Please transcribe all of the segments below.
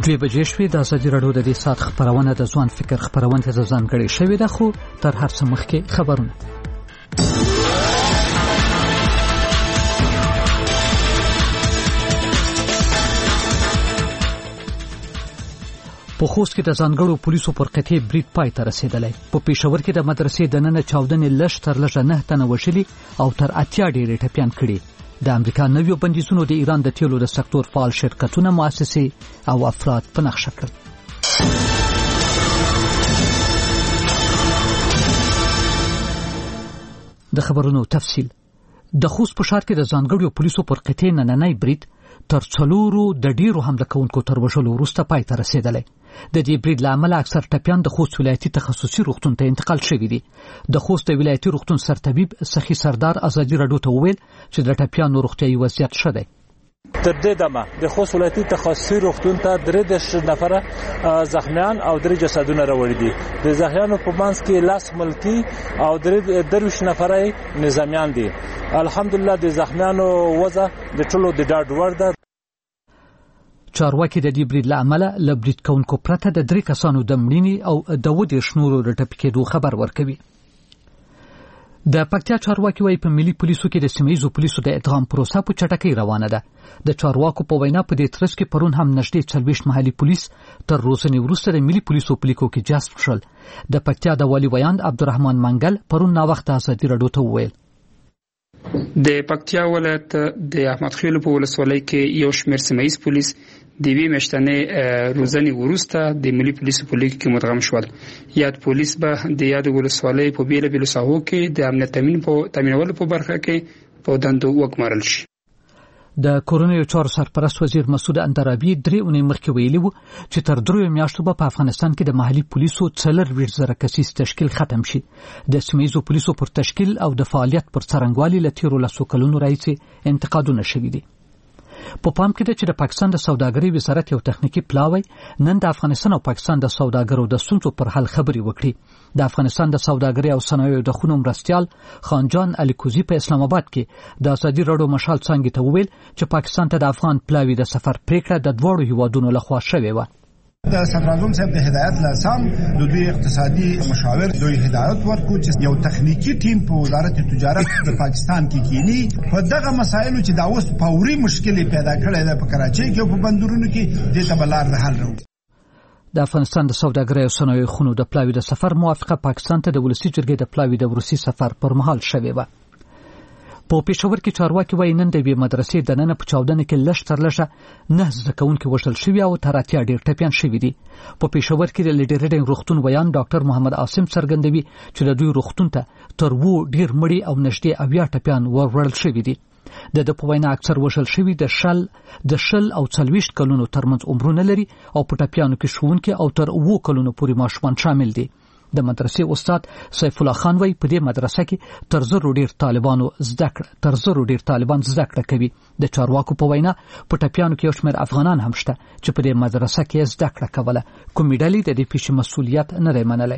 دوی بجې شوې د ازادي راډیو د دې ساعت خبرونه د ځوان فکر خبرونه ته ځانګړې شوې ده خو تر هر څه مخکې خبرونه په خوست کې د ځانګړو پولیسو پر قطعي برید پای ته رسیدلی په پېښور کې د مدرسې دننه چاودنې لږ تر لږه 9 تنه وژلي او تر 80 ډېرې ټپیان کړي د امریکا نویو بندیزونو د ایران د تیلو د سکتور فعال شرکتونه مؤسسې او افراد په نښه کړل د خبرونو تفصیل د خوست په ښار کې د ځانګړو پولیسو پر قطعي نننی برید تر 4 د ډیرو حمله کوونکو تر وژلو وروسته پای ته رسیدلی د دې برید له امله اکثر ټپیان د خوست ولایتي تخصصي روغتون ته انتقال شوي دي د خوست ولایتي روغتون سرطبیب سخی سردار ازادي راډیو ته وویل چې د ټپیانو روغتیايي وضعیت ښه دی تر دې دمه د خوست ولایتي تخصصي روغتون ته 3 نفره زخمیان او 3 جسدونه راوړي دي د زخمیانو په منځ کې لاس ملکی او 3 نفره نظامیان دي الحمدلله د زخمیانو وضع د ټولو د ډاډ وړ ده چارواکي د دې برید له امله له برید کوونکو پرته د 3 کسانو د مړینې او د 20 نورو د ټپي کېدو خبر ورکوي د پکتیا چارواکي وايي په ملي پولیسو کې د سیمه‌ییزو پولیسو د ادغام پروسه په چټکۍ روانه ده د چارواکو په وینا په دې ترڅ کې پرون هم نږدې 40 محلي پولیس تر روزنې وروسته د ملي پولیسو په لیکو کې جذب شول د پکتیا د والی ویاند عبدالرحمن منګل پرون نا وخت ازادي راډیو ته وویل د پکتیا ولایت د احمد خیل په ولسوالۍ کې یو شمېر سیمه‌ییز پولیس د وی مشتنه روزنې وروسته د ملي پولیسو په لیک کې مدغم شول یاد پولیس به د یاد ولسوالۍ په بیل بیل ساحو کې د امنیت تامینولو په برخه کې په دندو وکمرل شي د کورونیو چارو سرپرست وزیر مسعود اندرابي 3 اونۍ مخکې ویلي وو چې تر 3 میاشتو په افغانستان کې د محلي پولیسو 4,000 کسیز تشکیل ختم شي د سیمه‌ییزو پولیسو پر تشکیل او د فعالیت پر څرنګوالي له تیرو لسو کلونو راهیسې انتقادونه شوي دي په پام کې ده چې د پاکستان د سوداګرۍ وزارت یو تخنیکی پلاوی نن د افغانستان او پاکستان د سوداګرو د ستونزو پر حل خبري وکړي د افغانستان د سوداګرۍ او صنایعو د خونو مرستيال خانجان الیکوزی په اسلام آباد کې د ازادي راډیو مشال څنګه ته وویل چې پاکستان ته د افغان پلاوی د سفر پریکړه د دوړو هیوادونو لخوا شوې و د صدراعظم صاحب د هدایت لاسام د دوی اقتصادي مشاور دوی هدایت ورکو چې یو تخنیکی ټیم په وزارت تجارت د پاکستان کې کینی په دغه مسایلو چې دا اوس فوري مشکل پیدا کړي ده په کراچۍ کې او په بندرونو کې د تبلار د حل راوړي د افغانستان د سوداګرۍ او صنایعو خونو د پلاوی د سفر موافقه پاکستان ته د ولسی جرګې د پلاوی د روسي سفر پر مهال شوې و په پېښور کې چارواکي وايي نن د وی مدرسې د نن په چاودنه کې لږ تر لږه 9 زکونکو وشل شوی او تر 80 ډېر ټپيان شوی دي په پېښور کې د لیډرډینګ روغتون ویان ډاکټر محمد عاصم څرګندوي چې د دوی روغتون ته تر وو ډېر مړي او نږدې 80 ټپيان ورول شوی دي د په وینا اکثر وشل شوی د شل او 40 کلونو ترمنځ عمرونه لري او په ټپيانو کې شونکي او تر 2 کلونو پورې ماشومان شامل دي د مدرسې استاد سیف الله خان وای په دې مدرسه کې تر 0 ډیر طالبان زده کړه کوي د چارواکو په وینا په ټپیانو کې یو شمېر افغانان هم شته چې په دې مدرسه کې زده کړه کوله کومې ډلې د دې پیښې مسؤلیت نه لري منلای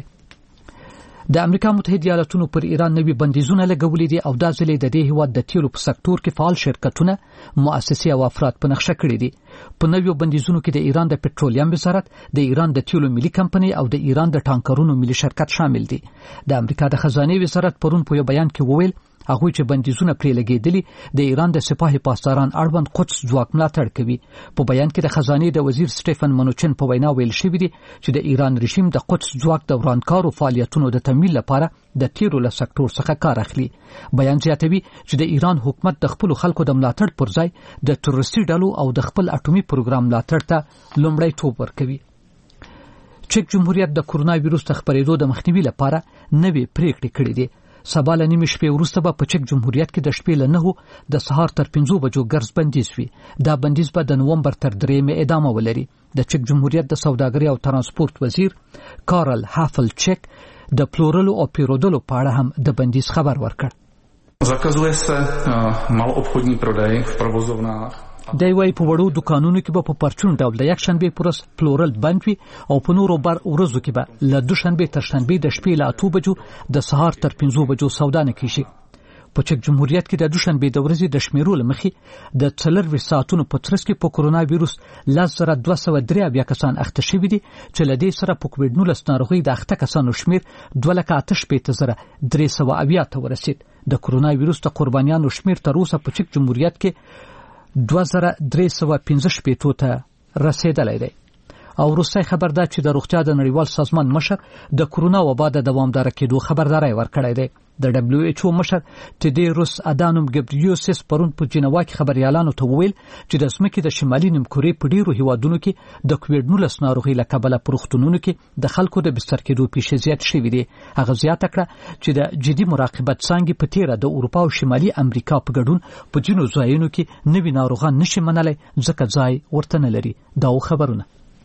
د امریکا متحده ایالاتونو پر ایران نوي بندیزونه لګولې دي او دا ځلې د دې هیواد د تیلو په سکتور کې فعال شرکتونه مؤسسې او افراد په نقشه کړې دي په نویو بندیزونو کې د ایران د پټرولیم وزارت د ایران د تیلو ملي کمپنۍ او د ایران د ټانکرونو ملي شرکت شامل دي د امریکا د خزانه وزارت پرون په بیان کې وویل هغه چې بندیزونه پرې لګېدلي د ایران د سپاهي پاسداران اړوند قدس ځواک ملاتړ کوي په بیان کې د خزانه د وزیر سټيفن منوچن په وینا ویل شوی دی چې د ایران رژیم د قدس ځواک د ورانکارو فعالیتونو د تمویل لپاره د تیرو له سکتور څخه کار اخلي بیان زیاتوي چې د ایران حکومت د خپل خلکو د ملاتړ پر ځای د تروریستي ډلو او د خپل اټومي پروګرام ملاتړ ته لومړی ټوپ ورکوي چک جمهوریت د کرونا وایروس د خپرېدو د مخنیوي لپاره نوې پریکړې کړې دي سبا له نیمې شپې وروسته به په چک جمهوریت کې د شپې له 9 د سهار تر 5 بجو ګرځ بندیز وي دا بندیز به د نومبر تر 3 ادامه ولري د چک جمهوریت د سوداګرۍ او ترانسپورت وزیر کارل هافل چک د پلورلو او پیرودلو په اړه هم د بندیز خبر ورکړ zakazuje se maloobchodní prodej v provozovnách د وای په وړو دکانونو کې به په پرچون ډول د یک شنبه پرس پلورل بند وي او په نورو بر ورځو کې به له دوشنبه تر شنبه د شپې له 8 بجو د سهار تر 5 بجو سودا نه کیږي په چک جمهوریت کې د دوشنبه د ورځې د شمیرو لمخې د 4 ساعتونو په ترڅ کې په کورونا وایروس 1203 کسان اخته شوي دي چې لدې سره په کووډ-19 ناروغي د اخته کسانو شمیر 2,83,380 ته ورسید. د کورونا وایروس د قربانیانو شمیر تر اوسه په چک جمهوریت کې 2,315 ته رسیدلی دی. او روسي خبر ده چې د روغتیا د نړیوال سازمان مشر د کورونا وبا د دوامدار کېدو خبرداري ورکړې ده. د WHO مشر تدیروس ادانوم ګبریوسس پرون په جنیوا کې خبريالانو ته وویل چې د سمکې د شمالي نیمکورې په ډیرو هیوادونو کې د کووډ-19 ناروغي له کبله پروختونونو کې د خلکو د بستر کېدو پیښې زیات شوې دي. هغه زیاته کړه چې د جدي مراقبت څنګه په تیره د اروپا او شمالي امریکا په ګډون په جنو ځایونو کې نوي ناروغان نشي منلای ځکه ځای ورته نه لري. دا خبرونه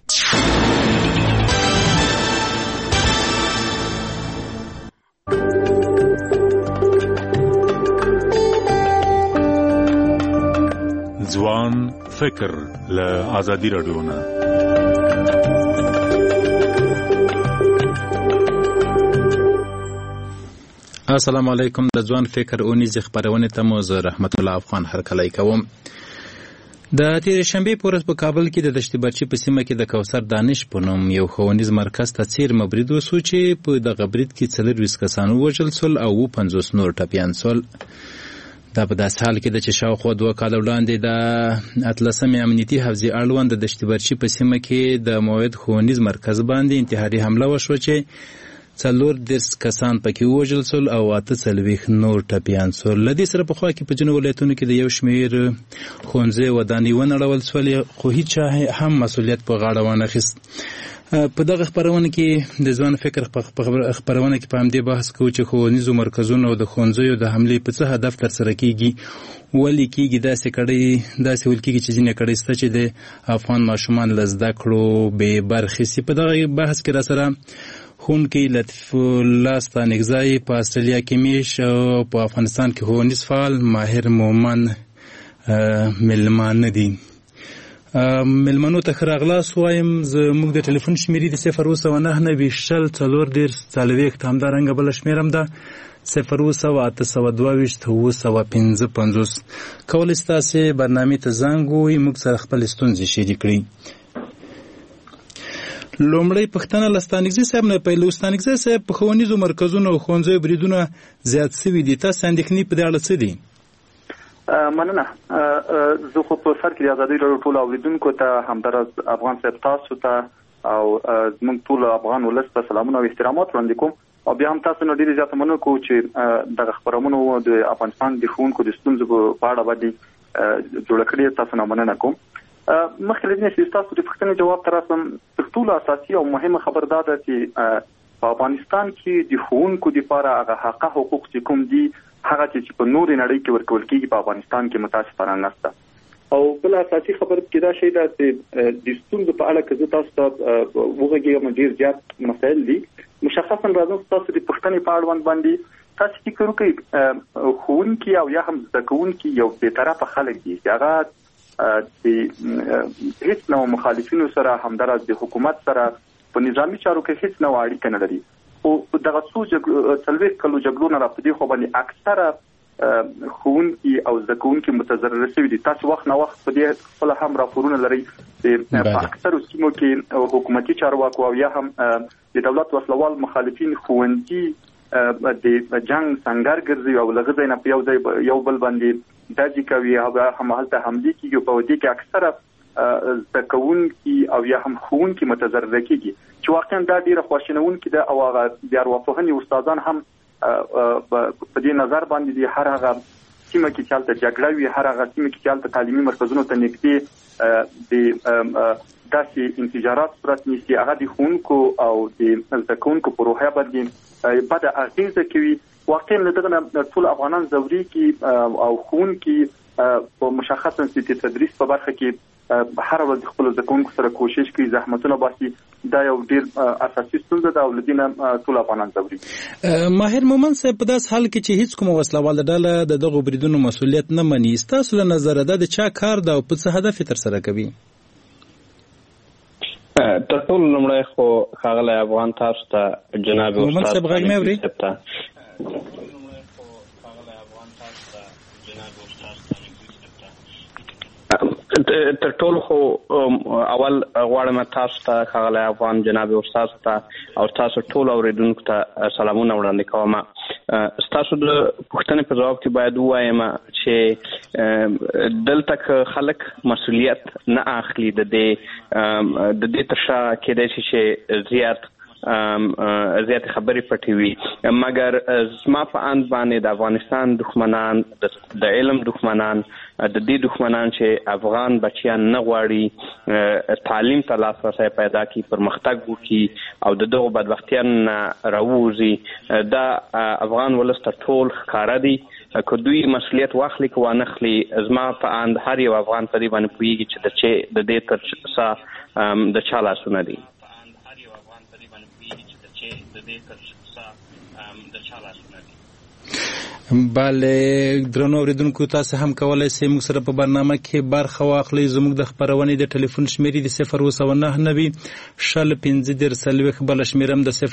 ځوان فکر له آزادي رادیو نه. السلام علیکم. د ځوان فکر اونیز خبرونه ته مو زه رحمت الله افغان هرکلی کوم. د تیر شنبه په ورځ په کابل کې د دشت برچی په سیمه کې د کوثر دانش په نوم یو ښوونیز مرکز ته څیرمه برید وسو چې په دغه برید کې 24 کسان ووژل شول او 50 نور ټپیان شول. دا په داسې حال کې د چې شاوخوا 2 کال وړاندې د 18 امنیتي حفظي اړوند د دشت برچی په سیمه کې د موعد ښوونیز مرکز باندې انتحاري حمله وشوه چې 40 کسان پکې ووژل شول او 48 نور ټپیان شول. لدې سره په خوا کې په جنوب ولایتونو کې د یو شمېر ښوونځي ودانۍ ونړول شولې خو هیڅ هم مسؤلیت په غاړه ونه اخیست. په دغه خبرونه کې د ځوان فکر په خبرونه کې په همدې بحث کوو چې ښوونیزو مرکزونو او د ښوونځیو د حملې په څه هدف ترسره کیږي، ولې کیږي داسې ول کیږي چې ځینې کړۍ شته چې د افغان ماشومان له زده کړو بې برخې سي. په دغه بحث کې راسره ښوونکی لطیف الله ستانکزی په استرالیا کې میش او په افغانستان کې ښوونیز فعال ماهر مومن ملمانه دي. ملمنو ته ښه راغلاست وایم. زموږ د ټلیفون شمیرې د 029 همدارنګه بله شمېر هم ده 02822 کولی ستاسې برنامې ته زنګ ووهئ، موږ سره خپل ستونزې شریک کړئ. لومړی پوښتنه له ستانکزي صاحب نه پیل. ستانکزي صاحب په ښوونیزو مرکزونو او ښوونځیو بریدونه زیات شوي دي، تاسو اندېښنې په دې اړه څه دي؟ مننه. زه خو په سر کې د ازادۍ راډیو ټولو اوریدونکو ته همداراز افغان صاحب تاسو ته او زموږ ټول افغان ولس ته سلامونه او احترامات وړاندې کوم او بیا هم تاسو نه ډېرې زیاته مننه کوو چې دغه خبرونه د افغانستان د ښوونکو د ستونزو په اړه باندې جوړه کړې. تاسو نه مننه کوم. مخکې له دې چې تاسو د پوښتنې جواب ته راسم، تر ټولو اساسي او مهمه خبر دا ده چې په افغانستان کې د ښوونکو دپاره هغه حق حقوق چې کوم دي هغه چې په نورې نړۍ کې ورکول کېږي په افغانستان کې متاسفانه نشته. او بل اساسي خبر کې دا شی ده چې د ستونزو په اړه که زه تاسو ته وغږېږم ډېر زیات مسایل دي. مشخصا راځم تاسو د پوښتنې په اړوند باندې تاسو فکر وکړئ ښوونکي او یا هم زده کوونکي یو بېطرفه خلک دي چې هغه د هیڅ نوع مخالفینو سره همداراز د حکومت سره په نظامي چارو کې هیڅ نوع اړیکه نه لري. او دغه څو 40 کلو جګړو نه راپدې خو باندې اکثره ښوونکي او زده کوونکي متضرر شوي دي. تاسو وخت نه وخت په دې خپل هم راپورونه لرئ په اکثرو سیمو کې حکومتي چارواکو او یا هم د دولت وسلوال مخالفین ښوونځي د جنگ سنگر ګرځي او لږ ځای نه په یو بل باندې داجی کوي او هم هلته حملې کیږي په دې کې اکثره زده کوونکي او یا هم ښوونکي متضرر کیږي چې واقعا دا ډیره خواشینونکې ده او هغه د ارواپوهنې استادان هم په دې نظر باندې دي هر هغه سیمه کې چې هلته جګړه وي، هر هغه سیمه کې چې هلته تعلیمي مرکزونو ته نږدې د داسې انفجارات صورت نیسي، هغه د ښوونکو او د زده کوونکو په روحیه باندې بده اغیزه کوي. واقعا له دغه ټول افغانان ضروري او ښوونکي په مشخصا چې تدریس په برخه کې هر ورځ خپل زده کوونکو سره کوشش کوي، زحمتونه باسي. دا یو ډیر اساسي ستونزه ده او لدینه ټول افغانان ضروري. ماهر مومن صاحب په داس حال کې چې هیڅ کوم وسلوال ډله د دغه بریدونو مسؤلیت نه مني، تاسو له نظر ده د چا کار ده او په څه هدف تر سره کوي؟ تر ټولو لومړی خو ښاغلی افغان تاسو ته جناب مومن صاحب غږ مې اوري؟ تر ټولو خو اول غواړم تاسو ته ښاغلی افغان جناب استاد ته او تاسو ټول اوریدونکو ته سلامونه وړاندې کوم. تاسو د پوښتنې په ځواب کې باید ووایم چې دلته خلک مسؤلیت نه اخلي د دې تر شا کېدای شي چې زیات خبرې پټې وي، مګر زما په اند باندې د افغانستان دښمنان، د علم دښمنان، د دې دښمنان چې افغان بچیان نه غواړي تعلیم ته لاسرسی پیدا کړي، پرمختګ وکړي او د دغو بدبختیانو نه راووځي، دا افغان ولس ته ټول ښکاره دي. که دوی مسؤلیت واخلي که وانخلي، زما په اند هر یو افغان په دې باندې پوهېږي چې د دې تر شا د چا لاسونه دي. بله درنو اوریدونکو، تاسو هم کولای شئ موږ سره په برنامه کې برخه واخلئ. زموږ د خپرونې د ټلیفون شمیرې د 02990 شل 15 بل شمیرم د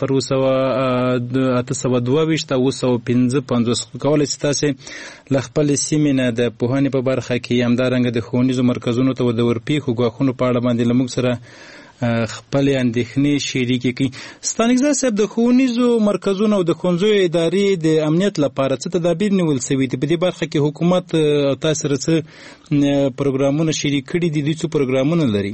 082 کولای شئ تاسو له خپل سیمې نه د پوهنې په برخه کې همدارنګه د ښوونیزو مرکزونو ته د ورپېښو ګواښونو په اړه باندې له موږ سره خپل اندېښنې شریکې کړي. ستانکزی صاحب، د ښوونیزو مرکزونو او د ښوونځیو ادارې د امنیت لپاره څه تدابیر نیول شوي دي؟ په دې برخه کې حکومت تاسو سره څه پروګرامونه شریک کړي دي؟ دوی څه پروګرامونه لري؟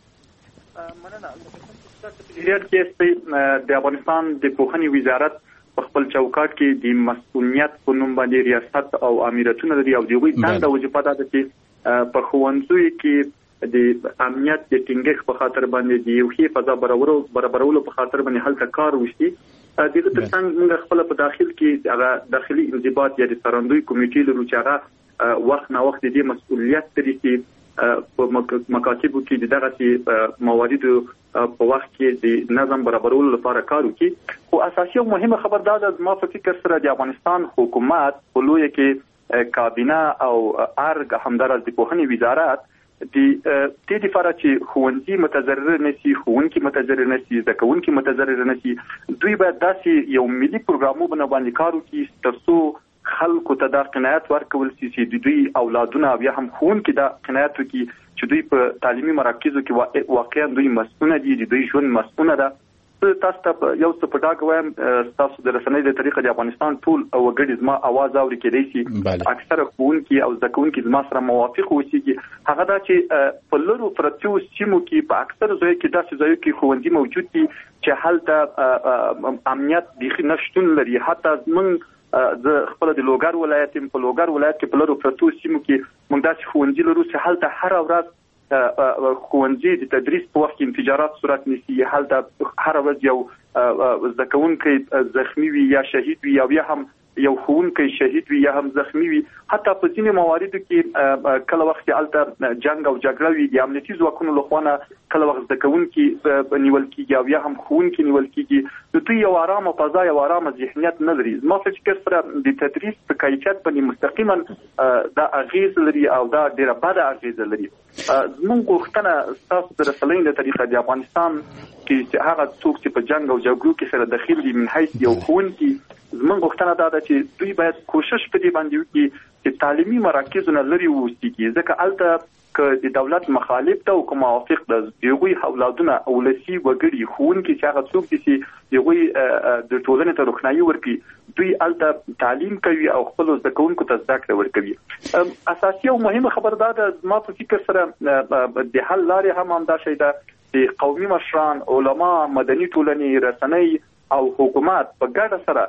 د افغانستان د پوهنې وزارت په خپل چوکاټ کې د مسؤلیت په نوم باندې ریاست او امیرتونه لري او دوی څنګه وظیفه ده چې په ښوونځیو کې د امنیت د ټینګښت په خاطر باندې د یو ښه فضا برابرولو په خاطر باندې هلته کار وشي. دغه ترڅنګ موږ خپل په داخل کې هغه داخلي انضباط یا د سرندوی کمیټې لرو چې هغه وخت نه وخت د مسؤلیت لري چې په مکاتبو کې دغه مواردو په وخت کې د نظم برابرولو لپاره کار وکړي. خو اساسي او مهمه خبر دا ده، ما په فکر سره د افغانستان حکومت په لویه کې کابینه او ارګ همدارس د پوهنې وزارت د دې لپاره چې ښوونځي متضرر نشي، ښوونکي متضرر نشي، زده کوونکي متضرر نشي، دوی باید داسې یو ملي پروګرامونه باندې کار وکړي ترڅو خلکو ته دا قناعت ورکول شي چې دوی اولادونه بیا هم ښوونکي دا قناعت وکړي چې دوی په تعلیمي مراکزو کې واقعا دوی مسؤونه دي، دوی ژوند مسؤونه ده. تاسو ته یو څه په ډاګه وایم، تاسو د رسنۍ د طریقه د افغانستان ټول وګړي زما اواز اوري کېدای شي اکثره ښوونکي او زده کوونکي زما سره موافق اوسېږي. هغه دا چې په لرو پرتو سیمو کې په اکثره ځایو کې داسې ځایو کې ښوونځي موجود دي چې هلته امنیت بیخي نشتون لري. حتی موږ د خپل د لوګر ولایت کې په لرو پرتو سیمو کې موږ داسې ښوونځي لرو چې هلته هر ورځ ښوونځي د تدریس په وخت کې انفجارات صورت نیسي، هلته هر ورځ یو زده کوونکی زخمی وي یا شهید وي، یا بیا هم یو ښوونکی شهید وي یا هم زخمی وي. حتی په ځینې مواردو کې کله وخت هلته جنگ او جګړه وي، د امنیتي ځواکونو لخوا نه کله وخت زده کوونکي نیول کېږي او یا هم ښوونکي نیول کېږي. نو دوی یو ارامه فضا، یو ارامه ذهنیت نه لري. زما په فکر سره د تدریس په کیفیت باندې مستقیما دا اغیز لري او دا ډیره بده اغیز لري. زموږ غوښتنه ستاسو د رسنۍ له طریقه د افغانستان کې هغه څوک چې په جنگ او جګړو کې سره دخیل دي من حیث یو ښوونکي، زموږ غوښتنه دا ده چې دوی باید کوشش په دې باندې وکړي چې تعلیمي مراکزونه لري واوسېږي، ځکه هلته که د دولت مخالف ده او که موافق ده، د هغوی اولادونه ولسي وګړي ښوونکي چې هغه څوک دي چې هغوی د ټولنې ته روښنایي ورکړي، دوی هلته تعلیم کوي او خپلو زده کوونکو ته زده کړه ورکوي. اساسي او مهمه خبر دا ده، زما په فکر سره د حل لارې هم همدا شی ده چې قومي مشران، علما، مدني ټولنې، رسنۍ او حکومت په ګډه سره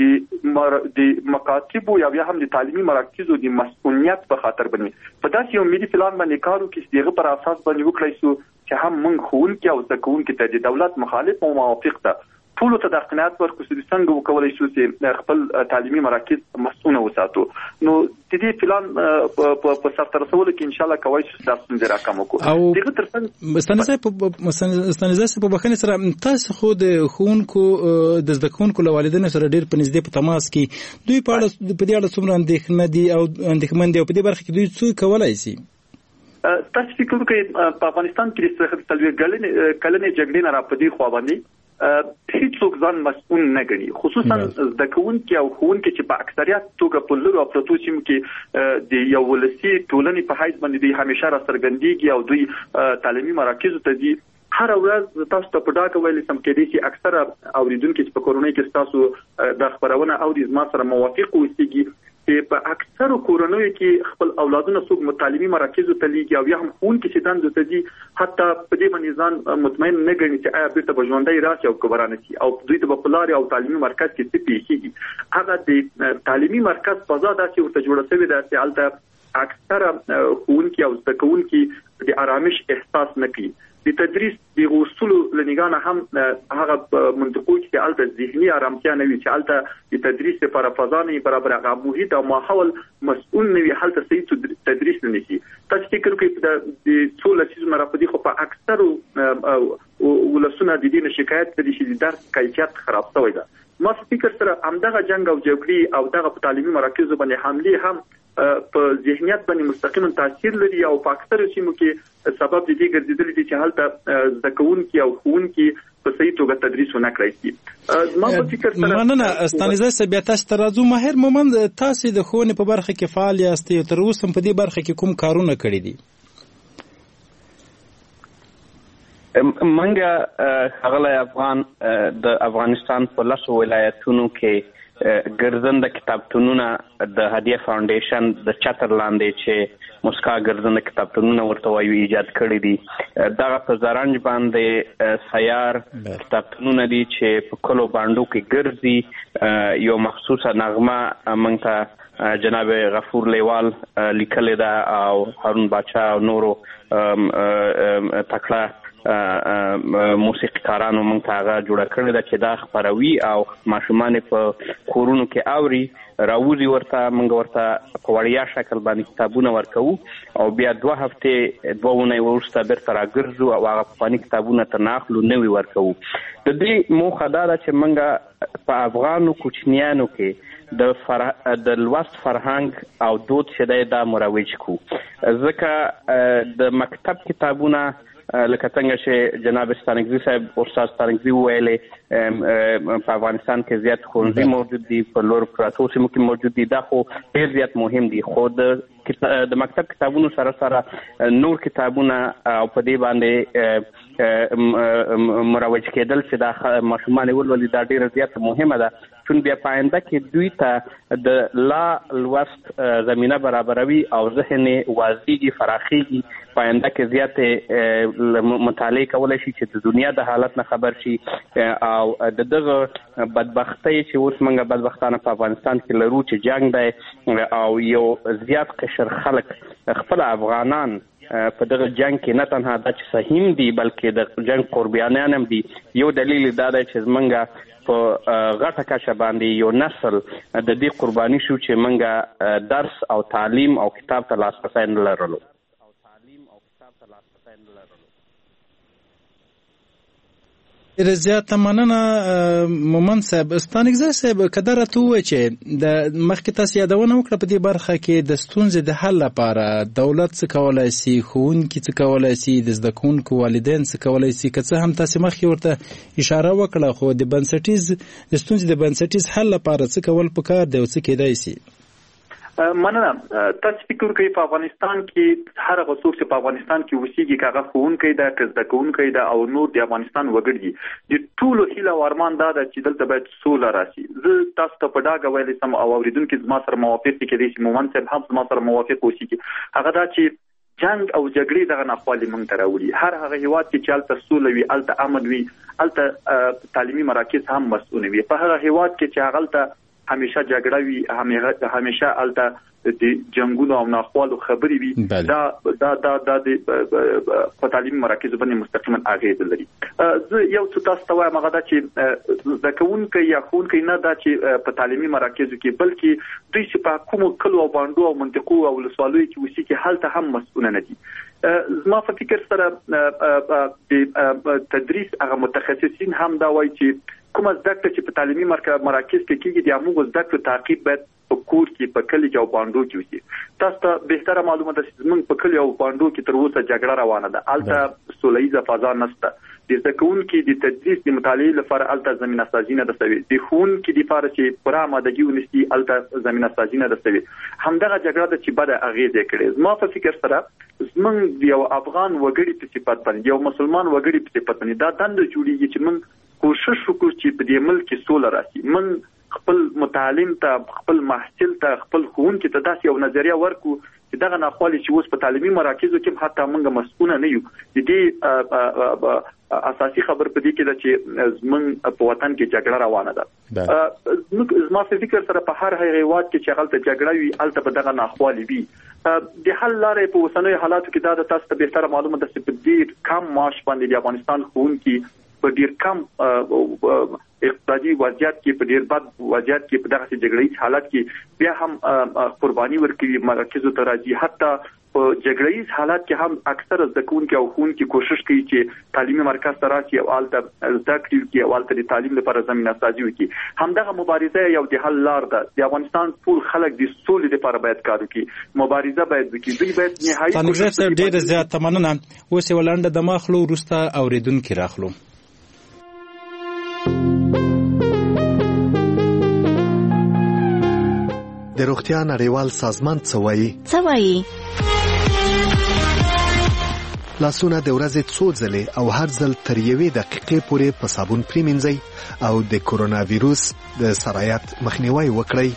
د مکاتبو یا بیا هم د تعلیمي مراکزو د مسؤلیت په خاطر باندې په داسې یو ملي پلان باندې کار وکړي چې دغه پر اساس باندې وکړای شو چې هم موږ ښوونکي او زده کوونکي ته د دولت مخالف او موافق ده ټولو ته د قناعت ورکړو چې څنګه وکولای شو چې خپل تعلیمي مراکز مسؤونه وساتو. نو د دې پلان په سرته رسولو کې ان شاء الله کوي چې تاسو دې راکم وکړو. دغه ترڅنګ مستنزه په بخښنې سره تاسو خو د ښوونکو د زده کوونکو له والدینو سره ډېر په نږدې په تماس کې دوی په دې اړه څومره اندېښنه دي او اندېښمن دي او په دې برخه کې دوی څه کولای شي؟ تاسو فکر وکړئ په افغانستان کې د 30 کلنې جګړې نه را پدې خو باندې هیڅوک ځان مسؤل نه ګڼي، خصوصا زده کوونکي او ښوونکي چې په اکثریت توګه په لرو او پرتو سیمو کې د یو ولسي ټولنې په حیث باندې دوی همیشه راڅرګندېږي او دوی تعلیمي مراکزو ته ځي. هر ورځ تاسو ته په ډاګه ویلې سم کېدای شي اکثره اوریدونکو چې په کورونۍ کې تاسو د خبرونه اوري زما سره موافق اوسېږي چې په اکثرو کورونو کې خپل اولادونه څوک متعلیمي مراکزو ته لیږي او یا هم ښوونکي چې دندو ته ځي حتی په دې باندې ځان مطمئن نه ګڼي چې آیا بیرته به ژوندی راشي او که به رانه شي او دوی ته به په لارې او تعلیمي مرکز کې څه پېښېږي. هغه د تعلیمي مرکز فضا داسې ورته جوړه شوې ده چې هلته اکثره ښوونکي او زده کوونکي د آرامش احساس نه کوي. د تدریس د اصولو لنګانه هم هغه منطقو کې الته ذهني آرامتیا نه وي چې الته د تدریس لپاره فضا نه برابر هغه محیط او ماحول مسؤل نه وي هلته صحیح تدریس نه شي. تاسو فکر کوئ د څو لسیزو نه راپدې خو په اکثرو ولسونه د دې شکایت کوي چې د درس کیفیت خراب شوی ده. ما فکر سره همدغه جنگ او جګړې او دغه په تعلیمي مراکزو باندې حمله هم په ذهنیت باندې مستقیما تاثیر لري او په اکثر سیمو کې سبب دي ګرځیدلی دي چې حالت زده کوونکي او ښوونکي په صحیح توګه تدریس ونه کړی شي. ما په فکر سره مننه ستانیزه سبیات تاسو ماهر مومند تاسو د ښوونې په برخه کې فعال یاست او تر اوسه په دې برخه کې کوم کارونه کړی دي؟ منګه خغله افغان د افغانستان په لاسو ولایتونو کې ګرځنده کتابتونونه د هدیه فاونډیشن د چتر لاندې چې مسکا ګرځنده کتابتونونه ورته وایي ایجاد کړی دي. دغه په زرنج باندې سیار کتابتونونه دي چې په کلو باندو کې ګرځي. یو مخصوصه نغمه موږ ته جناب غفور لیوال لیکلې ده او هارون باچا او نورو تکړه موسیقیکارانو موږ ته هغه جوړه کړې ده چې دا خپروي او ماشومان په کورونو کې اوري راوځي ورته موږ ورته په وړیا شکل باندې کتابونه ورکوو او بیا 2 هفتې 2 اونۍ وروسته بیرته راګرځو او هغه پخواني کتابونه ترې نه اخلو نوي ورکوو. د دې موخه دا ده چې موږ په افغانو کوچنیانو کې د لوست فرهنګ او دود چې دی دا مروج کړو. ځکه د مکتب کتابونه لکه څنګه چې جناب ستانکزي صاحب استاد ستانکزي ویلې په افغانستان کې زیات ښوونځي موجود دي، په لور پراتو سیمو کې موجود دي، دا خو ډېر زیات مهم دي. خو د مکتب کتابونو سره سره نور کتابونه او په دې باندې مروج کېدل چې دا ماشومان ولولي دا ډېره زیاته مهمه ده، چون بیا په آینده کې دوی ته د لا لوست زمینه برابروي او ذهن واضحېږي، فراخېږي. په آینده کې زیاتې مطالعې کولی شي چې د دنیا د حالت نه خبر شي او د دغه بدبختۍ چې اوس موږ بدبختانه په افغانستان کې لرو چې جنگ دی او یو زیات قشر خلک خپل افغانان په دغه جنگ کې نه تنها دا چې سهیم دي بلکې د جنگ قربانیان هم دي. یو دلیل دا دی چې موږ په غټه کچه باندې یو نسل د دې قرباني شو چې موږ درس او تعلیم او کتاب ته لاسرسی نه لرلو. ډېره زیاته مننه مومند صاحب. ستانکزی صاحب که راته ووایي چې د مخکې تاسو یادونه وکړه په دې برخه کې د ستونزې د حل لپاره دولت څه کولی سي، ښوونکي څه کولی سي، د زده کوونکو والدین څه کولی سي، که څه هم تاسو مخکې ورته اشاره وکړه خو د ستونزې د بنسټیز حل لپاره څه کول پکار دی او څه کېدای سي؟ مننه. تاسو فکر کوئ په افغانستان کې هر هغه څوک چې په افغانستان کې اوسېږي که هغه ښوونکی ده که زده کوونکی ده او نور د افغانستان وګړي دي، د ټولو هیله او ارمان دا ده چې دلته باید سوله راشي. زه تاسو ته په ډاګه ویلی سم او اورېدونکي زما سره موافق دي، کېدای شي مومند صاحب هم زما سره موافق اوسېږي. هغه دا چې جنگ او جګړې دغه ناخوالې موږ ته راوړي. هر هغه هېواد کې چې هلته سوله وي، هلته امن وي، هلته تعلیمي مراکز هم مسؤول وي. په هغه هېواد کې چې هغه همیشه جګړه وي، همیشه الته د جنگونو او ناخوالو خبرې وي، دا په تعلیمي مراکزو باندې مستقیما اغېز لري. زه یو څه تاسو ته وایم هغه دا چې زده کوونکی یا ښوونکی نه دا چې په تعلیمي مراکزو کې بلکې دوی چې په کومو کلو او بانډو او منطقو او ولسوالیو کې اوسېږي هلته هم مسؤل نه دي. زما په فکر سره د تدریس هغه متخصصین هم دا وایي چې کومه زده کړه چې په تعلیمي مراکز کې کېږي د هغو زده کړو تعقیب باید په کور کې په کلي کې او بانډو کې وشي. تاسو ته بهتره معلومه ده چې زموږ په کلي او بانډو کې تر اوسه جګړه روانه ده، هلته سوله ییزه فضا نشته. د زکونکو د تدریس د مطالعه لپاره الته زمينه سازي نه دسوي د خون کې د لپاره چې پوره آمادګي ونیسي الته زمينه سازي نه دسوي همدغه جګړه د چې بده اغیزه کړي زما په فکر سره زمونږ یو افغان وګړي په صفات باندې یو مسلمان وګړي په صفات باندې دا دند جوړیږي چې موږ کوشش وکړو چې په دې ملک کې سوله راشي موږ خپل متعلم ته خپل محصل ته خپل ښوونکي ته داسې یو نظریه ورکو چې دغه ناخوالي چې اوس په تعلیمي مراکزو کې حتی موږ مسؤل نه یو د دې اساسي خبر په دې کې ده چې زمونږ په وطن کې جګړه روانه ده زما په فکر سره په هر هیواد کې چې غلطه جګړه وي الته په دغه ناخوالي وي د حل لارې په اوسنیو حالاتو کې دا تاسو ته به معلومه ده چې په دې کم معاش باندې د افغانستان ښوونکي په ډیر کم اقتصادي وضعیت کې په ډیر بد وضعیت کې په دغه جګړې حالت کې بیا هم قرباني ورکوي مراکزو ته راځي حتی په جګړې حالات کې هم اکثر ځکون کې او خون کې کوشش کوي چې تعلیمي مرکز ته راشي او الته زده کړي کې او الته د تعلیم لپاره زمينه سازي وکړي همدغه مبارزه یو د حل لار ده د افغانستان ټول خلک د سولې لپاره باید کار وکړي مبارزه باید وکړي دوی باید نهایي تنګ ډېر زیات مننه اوس ولانډه د مخلو ورسته اوریدونکو راخلو د روغتیا نړیوال سازمان څه وایي لاسونه د ورځې څو ځلې او هر ځل تر یوې دقیقې پورې په صابون پریمنځئ او د کورونا ویروس د سرایت مخنیوي وکړئ.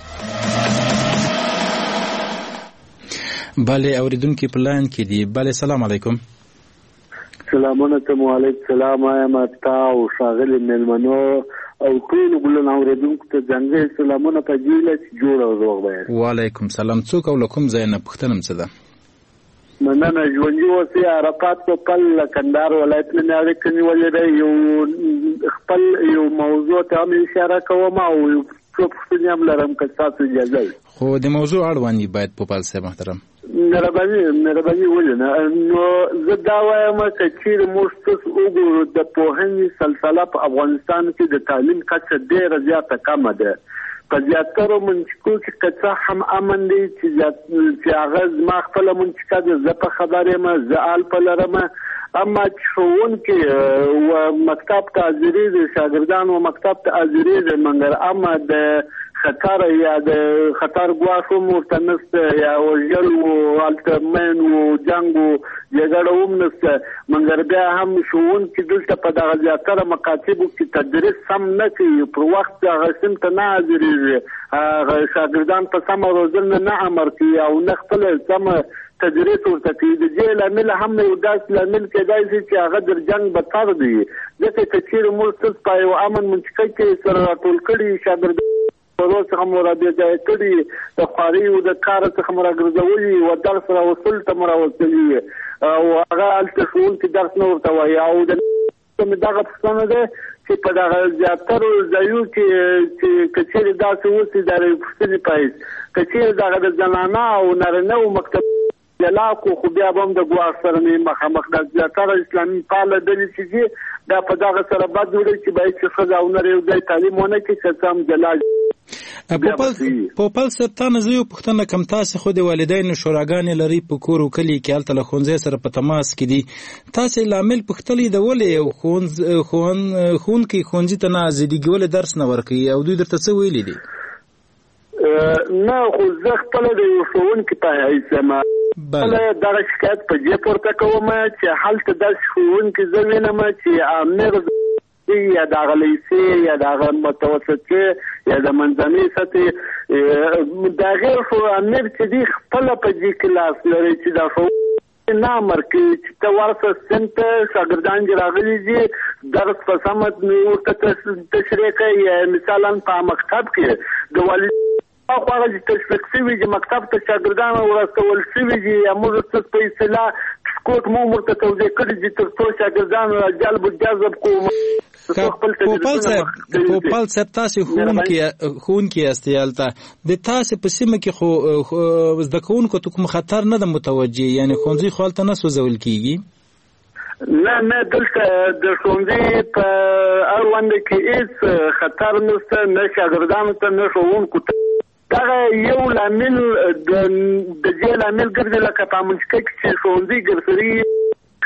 بله اوریدونکو په لاین کې دي. بله سلام علیکم. سلامونه ته وعلیکم السلام ایم تا او شاغل ملمنو او ټول ګلن اوریدونکو ته څنګه سلامونه په جیله جوړ او روغ وای. وعلیکم السلام. څوک او لکم زینب پختنم څه ده؟ مننه ژوندۍ اوسې عرفات په پل کندهار ولایت کې نه کني ولې یو خپل یو موضوع ته هم اشاره کوم او څه پوښتنه هم لرم که تاسو اجازه خو د موضوع اړوند باید په پال صاحب محترم مهرباني ولنه نو زه دا وایم چې موږ تاسو وګورو د پوهنې سلسله په افغانستان کې د تعلیم کچه ډېره زیاته کمه ده په زیاترو منطقو کې کچه هم امن دي چې هغه زما خپله منطقه ده زه په خبر یم زه آل په لرم اما ښوونکي و مکتب ته حاضري د شاګردانو مکتب ته حاضري د منګر اما د خطر یا د خطر ګواښو مرته نسته یا وژل او التمن او جنگ او جګړه هم نسته منګر بیا هم ښوونکي دلته په دغه زیاتره مکاتبو کې تدریس سم نه کوي پر وخت هغه سم ته نه حاضرېږي شاګردان په سمه روزنه نه امر کوي او نه خپل سمه تدریس ورته کوي د دې لامل هم یو داسې لامل کېدای شي چې هغه در جنگ بدتر دی ځکه چې چیرې موږ په یو امن منطقه کې سره راټول کړي شاګردان پروژه څخه مرابطه کړي د خاري او د کار څخه مرګرځولي او درس را وصول ته مراوځلي او هغه التفون کې درس نو ورته وایي او د دغه پښتنه ده چې په دغه زیاترو ځایو کې کچېر داسې وسی د پښتني پایس کچېر دغه د زنانه او نارینه او مکتب جلاکو خو بیا هم د ګواښ سره نه مخامخ د زیاتره اسلامي فعال دي چې دا په دغه سره بد وړي چې باید چې ښځه او نر یو ځای تعلیم ونه کړي چې سم جلا پوپل سرطان زه یو پوښتنه کوم تاسو خو د والدینو شوراګانې لري په کور او کلی کې هلته له ښوونځي سره په تماس کې دي تاسو لامل پوښتلی د ولې ښوونکي ښوونځي ته نه ازادېږي ولې درس نه ورکوي او دوی درته څه ویلي دي؟ نه خو زه خپله د یو ښوونکي په حیث یم دغه شکایت په دې پورته کوم چې هلته داسې ښوونکي زه وینم چې امیر یا دغه لیسې یا دغه متوسطې یا د منځنۍ سطحې د هغې امیر چې دی خپله په دې کې لاس لري چې دا ښوونکي نه امر کوي چې ته ورشه سند ته شاګردان دې راغلي دي درس په سمه ورته تشریح کوي مثلا په مکتب کې د والد خو هغه چې تشویق شوي چې مکتب ته شاګردان ورستول شوي دي یا موږ څه په اصطلاح سکوټ مو ورته توضیح کړي چې تر څو شاګردان جلب جذب پوپل صاحب تاسو ښوونکي یاست هلته د تاسو په سیمه کې خو زده کوونکو ته کوم خطر نه ده متوجه یعنې ښوونځي خو هلته نه سوځول کېږي؟ نه دلته د ښوونځي په اړوند کې هېڅ خطر نشته نه شاګردانو ته نه ښوونکو ته دغه یو لامل د دې لامل ګرځي لکه په منطقه کې چې ښوونځي ګرځري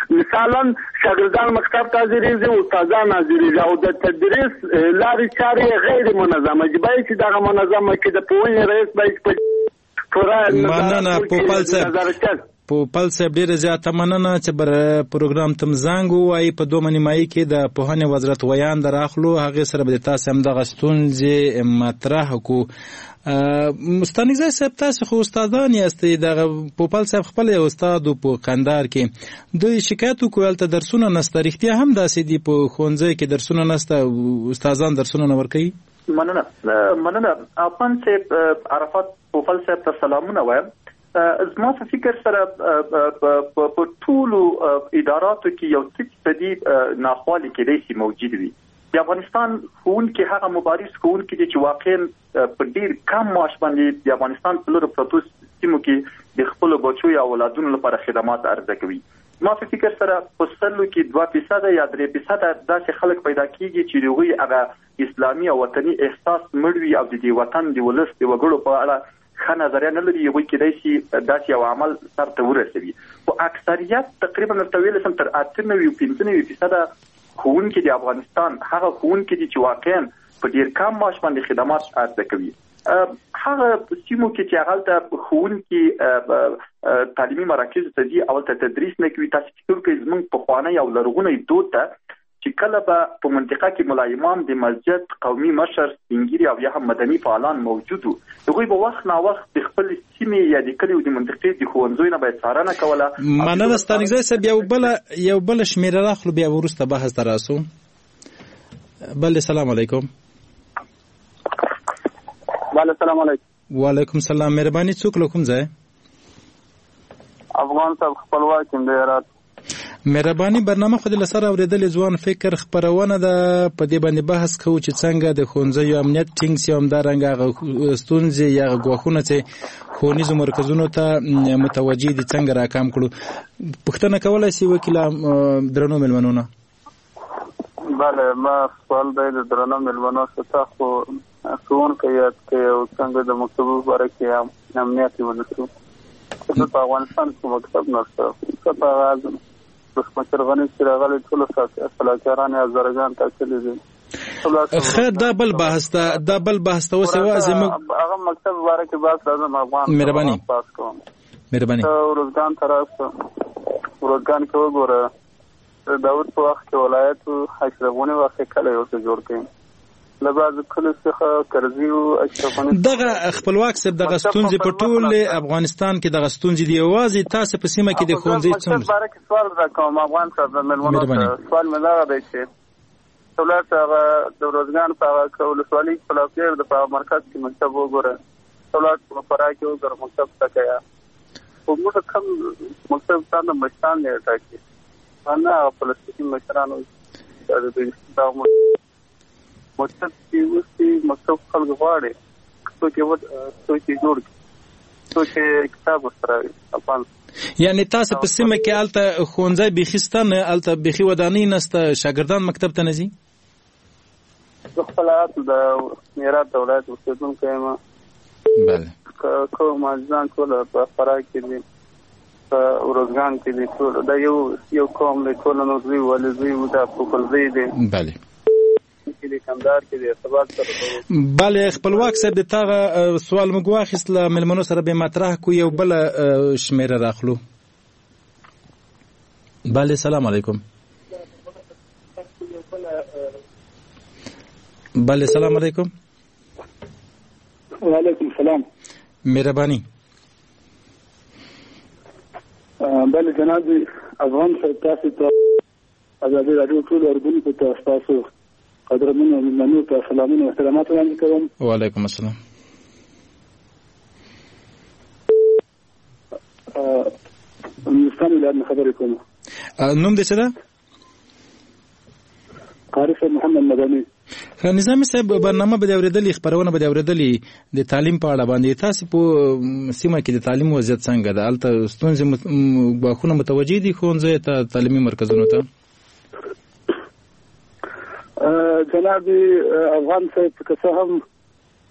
مثلا شاګردان مکتب ته ځي او استادان ځي او د تدریس لارې چارې غیر منظمه دي باید چې دغه منظمه کې د پوهنې رئیس باید په مننه پوپل صاحب ډیره زیاته مننه چې بر پروګرام تم زنګ وای په 2 نیمایي کې د پوهنې وزارت ویان دراخلو هغه سره به تاسو هم د غستونځ مطرح کو مستانیزه صاحب تاسو خو استادان یاستئ د پوپل صاحب خپل استاد په قندار کې دوی شکایت وکول ته درسونه نسته رښتیا هم داسې دی په خونځي کې درسونه نسته استادان درسونه نه ورکوي مننه اپن صاحب عرفات پوپل صاحب ته سلامونه وایم زما په فکر سره په ټولو اداراتو کې یو څه ناخوالي کېدای شي موجود وي د افغانستان ښوونکي هغه مبارز ښوونکي دي چې واقعا په ډیر کم معاش باندې د افغانستان په لوري پروتو سیمو کې د خپل بچو یا اولادونو لپاره خدمات عرضه کوي ما په فکر سره په سلو کې 2% یا 3% داسې خلک پیدا کیږي چې دوی هغه اسلامي او وطني احساس مړوي او د دې وطن د ولس د وګړو په اړه ښه نظریه نه لري یو کېدای شي داسې یو عمل سرته ورسوي او اکثریت تقریبا تر 98-95% ښوونکي د افغانستان هغه ښوونکي دي چې واقعا په ډیر کم معاش باندې خدمات عرضه کوي هغه سیمو کې چې هغه ښوونکي تعلیمي مراکز ته دي او ته تدریس نه کوي تاسو فکر کوئ زموږ په خوانه یو لرغونی دود ته چې کله به په منطقه کې ملا امام د مسجد قومي مشر سپینګیري او یا هم مدني فعالان موجودو دوی به وخت نا وخت د خپل سیمې یا د کلیو د منطقې د ښوونځیو نه باید څارنه کوله مننه ستانګزی صاحب یو بل شمیره راخلو بیا وروسته بحث ته راسو بل سلام علیکم السلام علیکم وعلیکم السلام مهرباني څوک له کوم ځای افغان صاحب خپلواک یم د هرات مهرباني برنامه خو د لسره اوریدل ځوان فکر خبرونه ده په دې باندې بحث کوو چې څنګه د ښوونځیو امنیت ټینګ سي هم دارنګه ستونزې یا غواخونه چې ښوونیزو مرکزونو ته متوجي دي څنګه راکام کړو پوښتنه کولای شي وکیل درنو ملمنونه بله ما سوال دی د درنو ملمنو څخه خو ښوونکی یاد کوي او څنګه د مکتبو باره کې امنیت ونیسو په افغانستان کې مکتب نشته څه په هغه مشر غنی چې راغلي ټول فلاکاران یا زرګان تاکلي دي خیر دا بل بحث ته اوس یوازې موږ هغه مکتب باره کې بحث لازم افغان مهرباني ورځګان طرف ورځګان کې وګوره داود په وخت کې ولایت اشرفونی وخت کله یو څه جوړ کړي لبعض کله څخه کرزي او اشرفونی دغه خپلواک سب دغه ستونزې په ټول افغانستان کې دغه ستونزې دی یوازې تاسو په سیمه کې د ښوونځي څومره باره کې سوال راکوم افغان صاحب ملمنو سوال مې دا دی چې دولت هغه د ورځګان په ولسوالۍ په لافیر د مرکز کې مکتب وګوره دولت په فرا کې وګوره مکتب تکیا په موږ کوم مکتب څنګه مشتان نه راځي انا فلسطیني مشرانو د دې مکتب کې وستي مکتب خلک غواړي څوک جوړ څوک کتاب سره افغان یعنی تاسو په سیمه کې الته ښوونځی بيخستانه الته بيخي ودانۍ نسته شاګردان مکتب ته نزي خپلات د میراث دولت اوسیدونکو یم بله کوم ځان ټول په فرا کې دي په ورځګان کې دي ټول دا یو کوم له ټول نو دوی ولې دا په کلزي دي بله کې کمدار کې د ارتباط سره بله خپلواک صاحب د تاغه سوال موږ واخیست له ملمنو سره به مطرح کو یو بل شمیره راخلو بله سلام علیکم بله سلام علیکم وعلیکم السلام مهرباني بله جناب افغان صاحب تاسو ته ازادي راډیو ټول اردن ته تاسو قدرمنو ملمنو ته سلامونه او احترامات وړاندې کوم وعلیکم السلام هندوستان ولایت خبرې کوم نوم دې څه ده قاری صاحب محمد مدني نظام صاحب برنامه به اوریدلې خبرونه به اوریدلې د تعلیم په اړه باندې تاسو په سیمه کې د تعلیم وضعیت څنګه ده الته ستونزې غواخونه متوجي دي ښوونځي ته تعلیمي مرکزونو ته جناب افغان صاحب که څه هم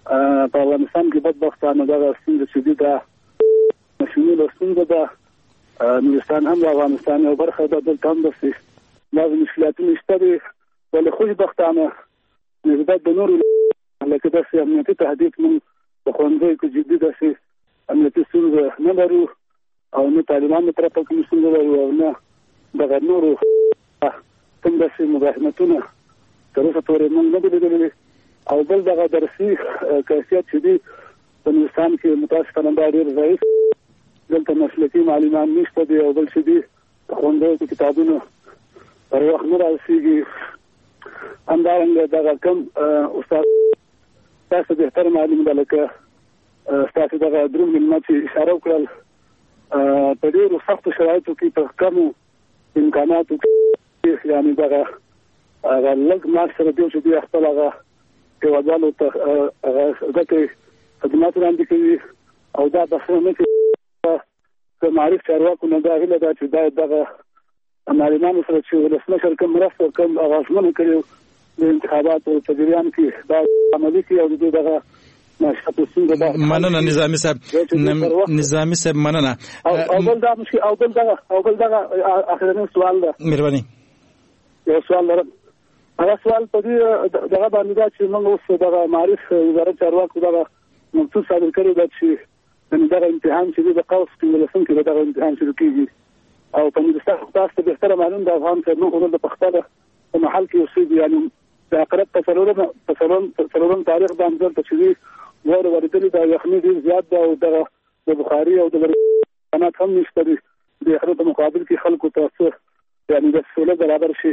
په افغانستان کې بدبختانه دغه ستونزه شدیده مشموله ستونزه ده نورستان هم د افغانستان یو برخه ده، دلته هم داسې بعضې مشکلاتونه شته دي، ولې خوشبختانه نسبت د نورو لکه داسې امنیتي تهدید موږ په ښوونځیو کې جدي داسې امنیتي ستونزه نه لرو او نه طالبانو طرفه کوم ستونزه لرو او نه دغه نورو کوم داسې مزاحمتونه تر اوسه پورې موږ نه دي لیدلي. او بل دغه درسي کیفیت چې دی په نورستان کې متاسفانه دا ډېر ضعیف، دلته مسلکي معلمان نشته دي او بل چې دي په ښوونځیو کې کتابونه پر وخت نه رارسېږي. همدارنګه دغه کم استاد تاسو بهتر معلوم ده لکه ستاسو دغه دروند مېلمه چې اشاره وکړل په ډېرو سختو شرایطو کې په کمو امکاناتو کې یعنې دغه هغه لږ معاش سره دی چې دوی خپل هغه هېوادوالو ته هغه ګټې خدمات وړاندې کوي او دا بسنه نه کوي. که معرف چارواکو نه دا هیله ده چې باید دغه معلمانو سره چې ولسمشر کوم مرسته کوم هغه ژمنه کړې د انتخاباتو په جریان کې باید عملي کړي او د دوی دغه مننه نظامي صاحب مننه. او بل دغه اخرنی سوال ده، مهرباني یو سوال لرم. هغه سوال په دې دغه باندې دا چې موږ اوس دغه معرف وزارت چارواکو دغه مکتوب صادر کړی ده چې دغه امتحان چې د قوس کې ولسم کې دغه امتحان شروع کیږي او په نورستان تاسو ته بهتره معلوم ده افغان څنګه د پښتنه په محل کې اوسېږي، یعنی د اقرب څلورم تاریخ باندې چې واره ورېدلې دا یخني ډېر زیات ده او دغه د بخاري او د امکانات هم نشته دي د یخنۍ په مقابل کې خلکو ته څه یعنې د سهولت برابر شي.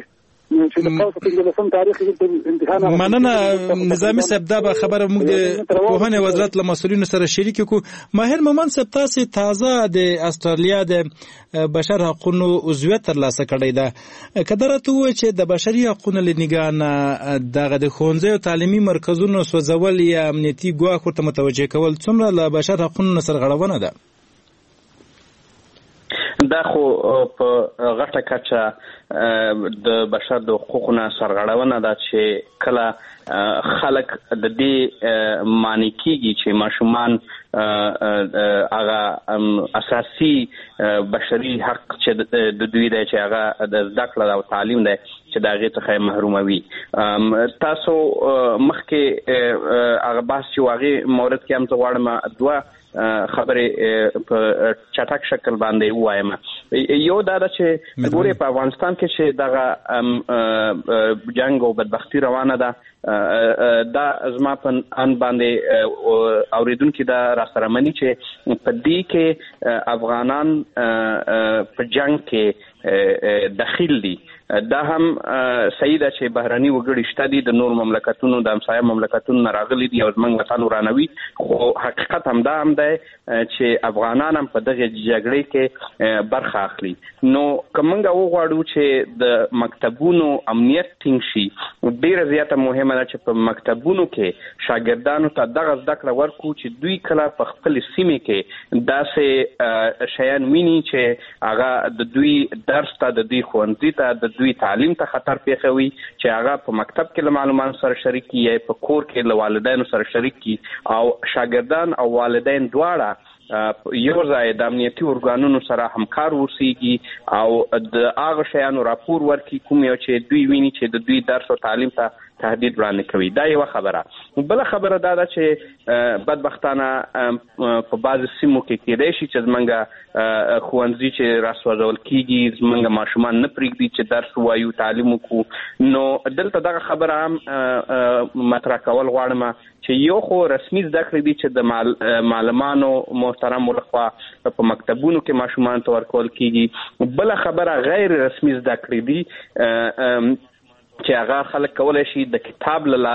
مننه نظامي صاحب، دا به خبره موږ د پوهنې وزارت له مسؤلینو سره شریک کړو. ماهر مومند صاحب، تاسو تازه د استرالیا د بشر حقوقو عضویت ترلاسه کړی ده، که درته ووایي چې د بشري حقوقو له نګاه نه دغه د ښوونځیو تعلیمي مرکزونو سوځول یا امنیتي ګواښ ورته متوجه کول څومره له بشر حقوقو سرغړونه ده؟ دا خو په غټه کچه د بشر د حقوقو نه سرغړونه ده چې کله خلک د دې معنی کیږي چې ماشومان هغه اساسي بشري حق چې د دوی دی چې هغه د زده کړه او تعلیم دی چې د هغې څخه محروموي. تاسو مخکې هغه بحث چې هغې مورد کې هم زه غواړم دوه خبرې په چټک شکل باندې ووایم. یو دا ده چې ګورې په افغانستان کې چې دغه جنګ او بدبختي روانه ده، دا زما په ان باندې اوریدونکي دا راسره مني چې په دې کې افغانان په جنګ کې دخیل دي. دا هم صحیح ده چې بهرني وګړي شته دي د نور مملکتونو د همسایه مملکتونو نه راغلي دي او زموږ وطن ورانوي، خو حقیقت هم دا هم دی چې افغانان هم په دغه جګړې کې برخه اخلي. نو که موږ وغواړو چې د مکتبونو امنیت ټینګ شي، ډېره زیاته مهمه ده چې په مکتبونو کې شاګردانو ته دغه زده کړه ورکړو چې دوی کله په خپلې سیمې کې داسې شیان ویني چې هغه د دوی درس ته، د دوی ښوونځي ته، د دوی تعلیم ته خطر پیښوي، چې هغه په مکتب کې له معلومانو سره شریک کړي یا په کور کې له والدینو سره شریک کړي او شاګردان او والدین دواړه یو ځای د امنیتي ارګانونو سره همکار اوسېږي او د هغه شیانو راپور ورکړي کوم یو چې دوی ویني چې د دوی درس او تعلیم ته تهدید وړاندې کوي. دا یوه خبره. بله خبره دا ده چې بدبختانه په بعضو سیمو کې کېدای شي چې زموږ ښوونځي چې راسوځول کېږي، زموږ ماشومان نه پرېږدي چې درس ووایو، تعلیم وکړو. نو دلته دغه خبره هم مطرح کول غواړم چې یو خو رسمي زده کړې دي چې د معلمانو محترمو لخوا په مکتبونو کې ماشومان ته ورکول کېږي. بله خبره غیر رسمي زده کړې دي چې هغه خلک کولی شي د کتاب له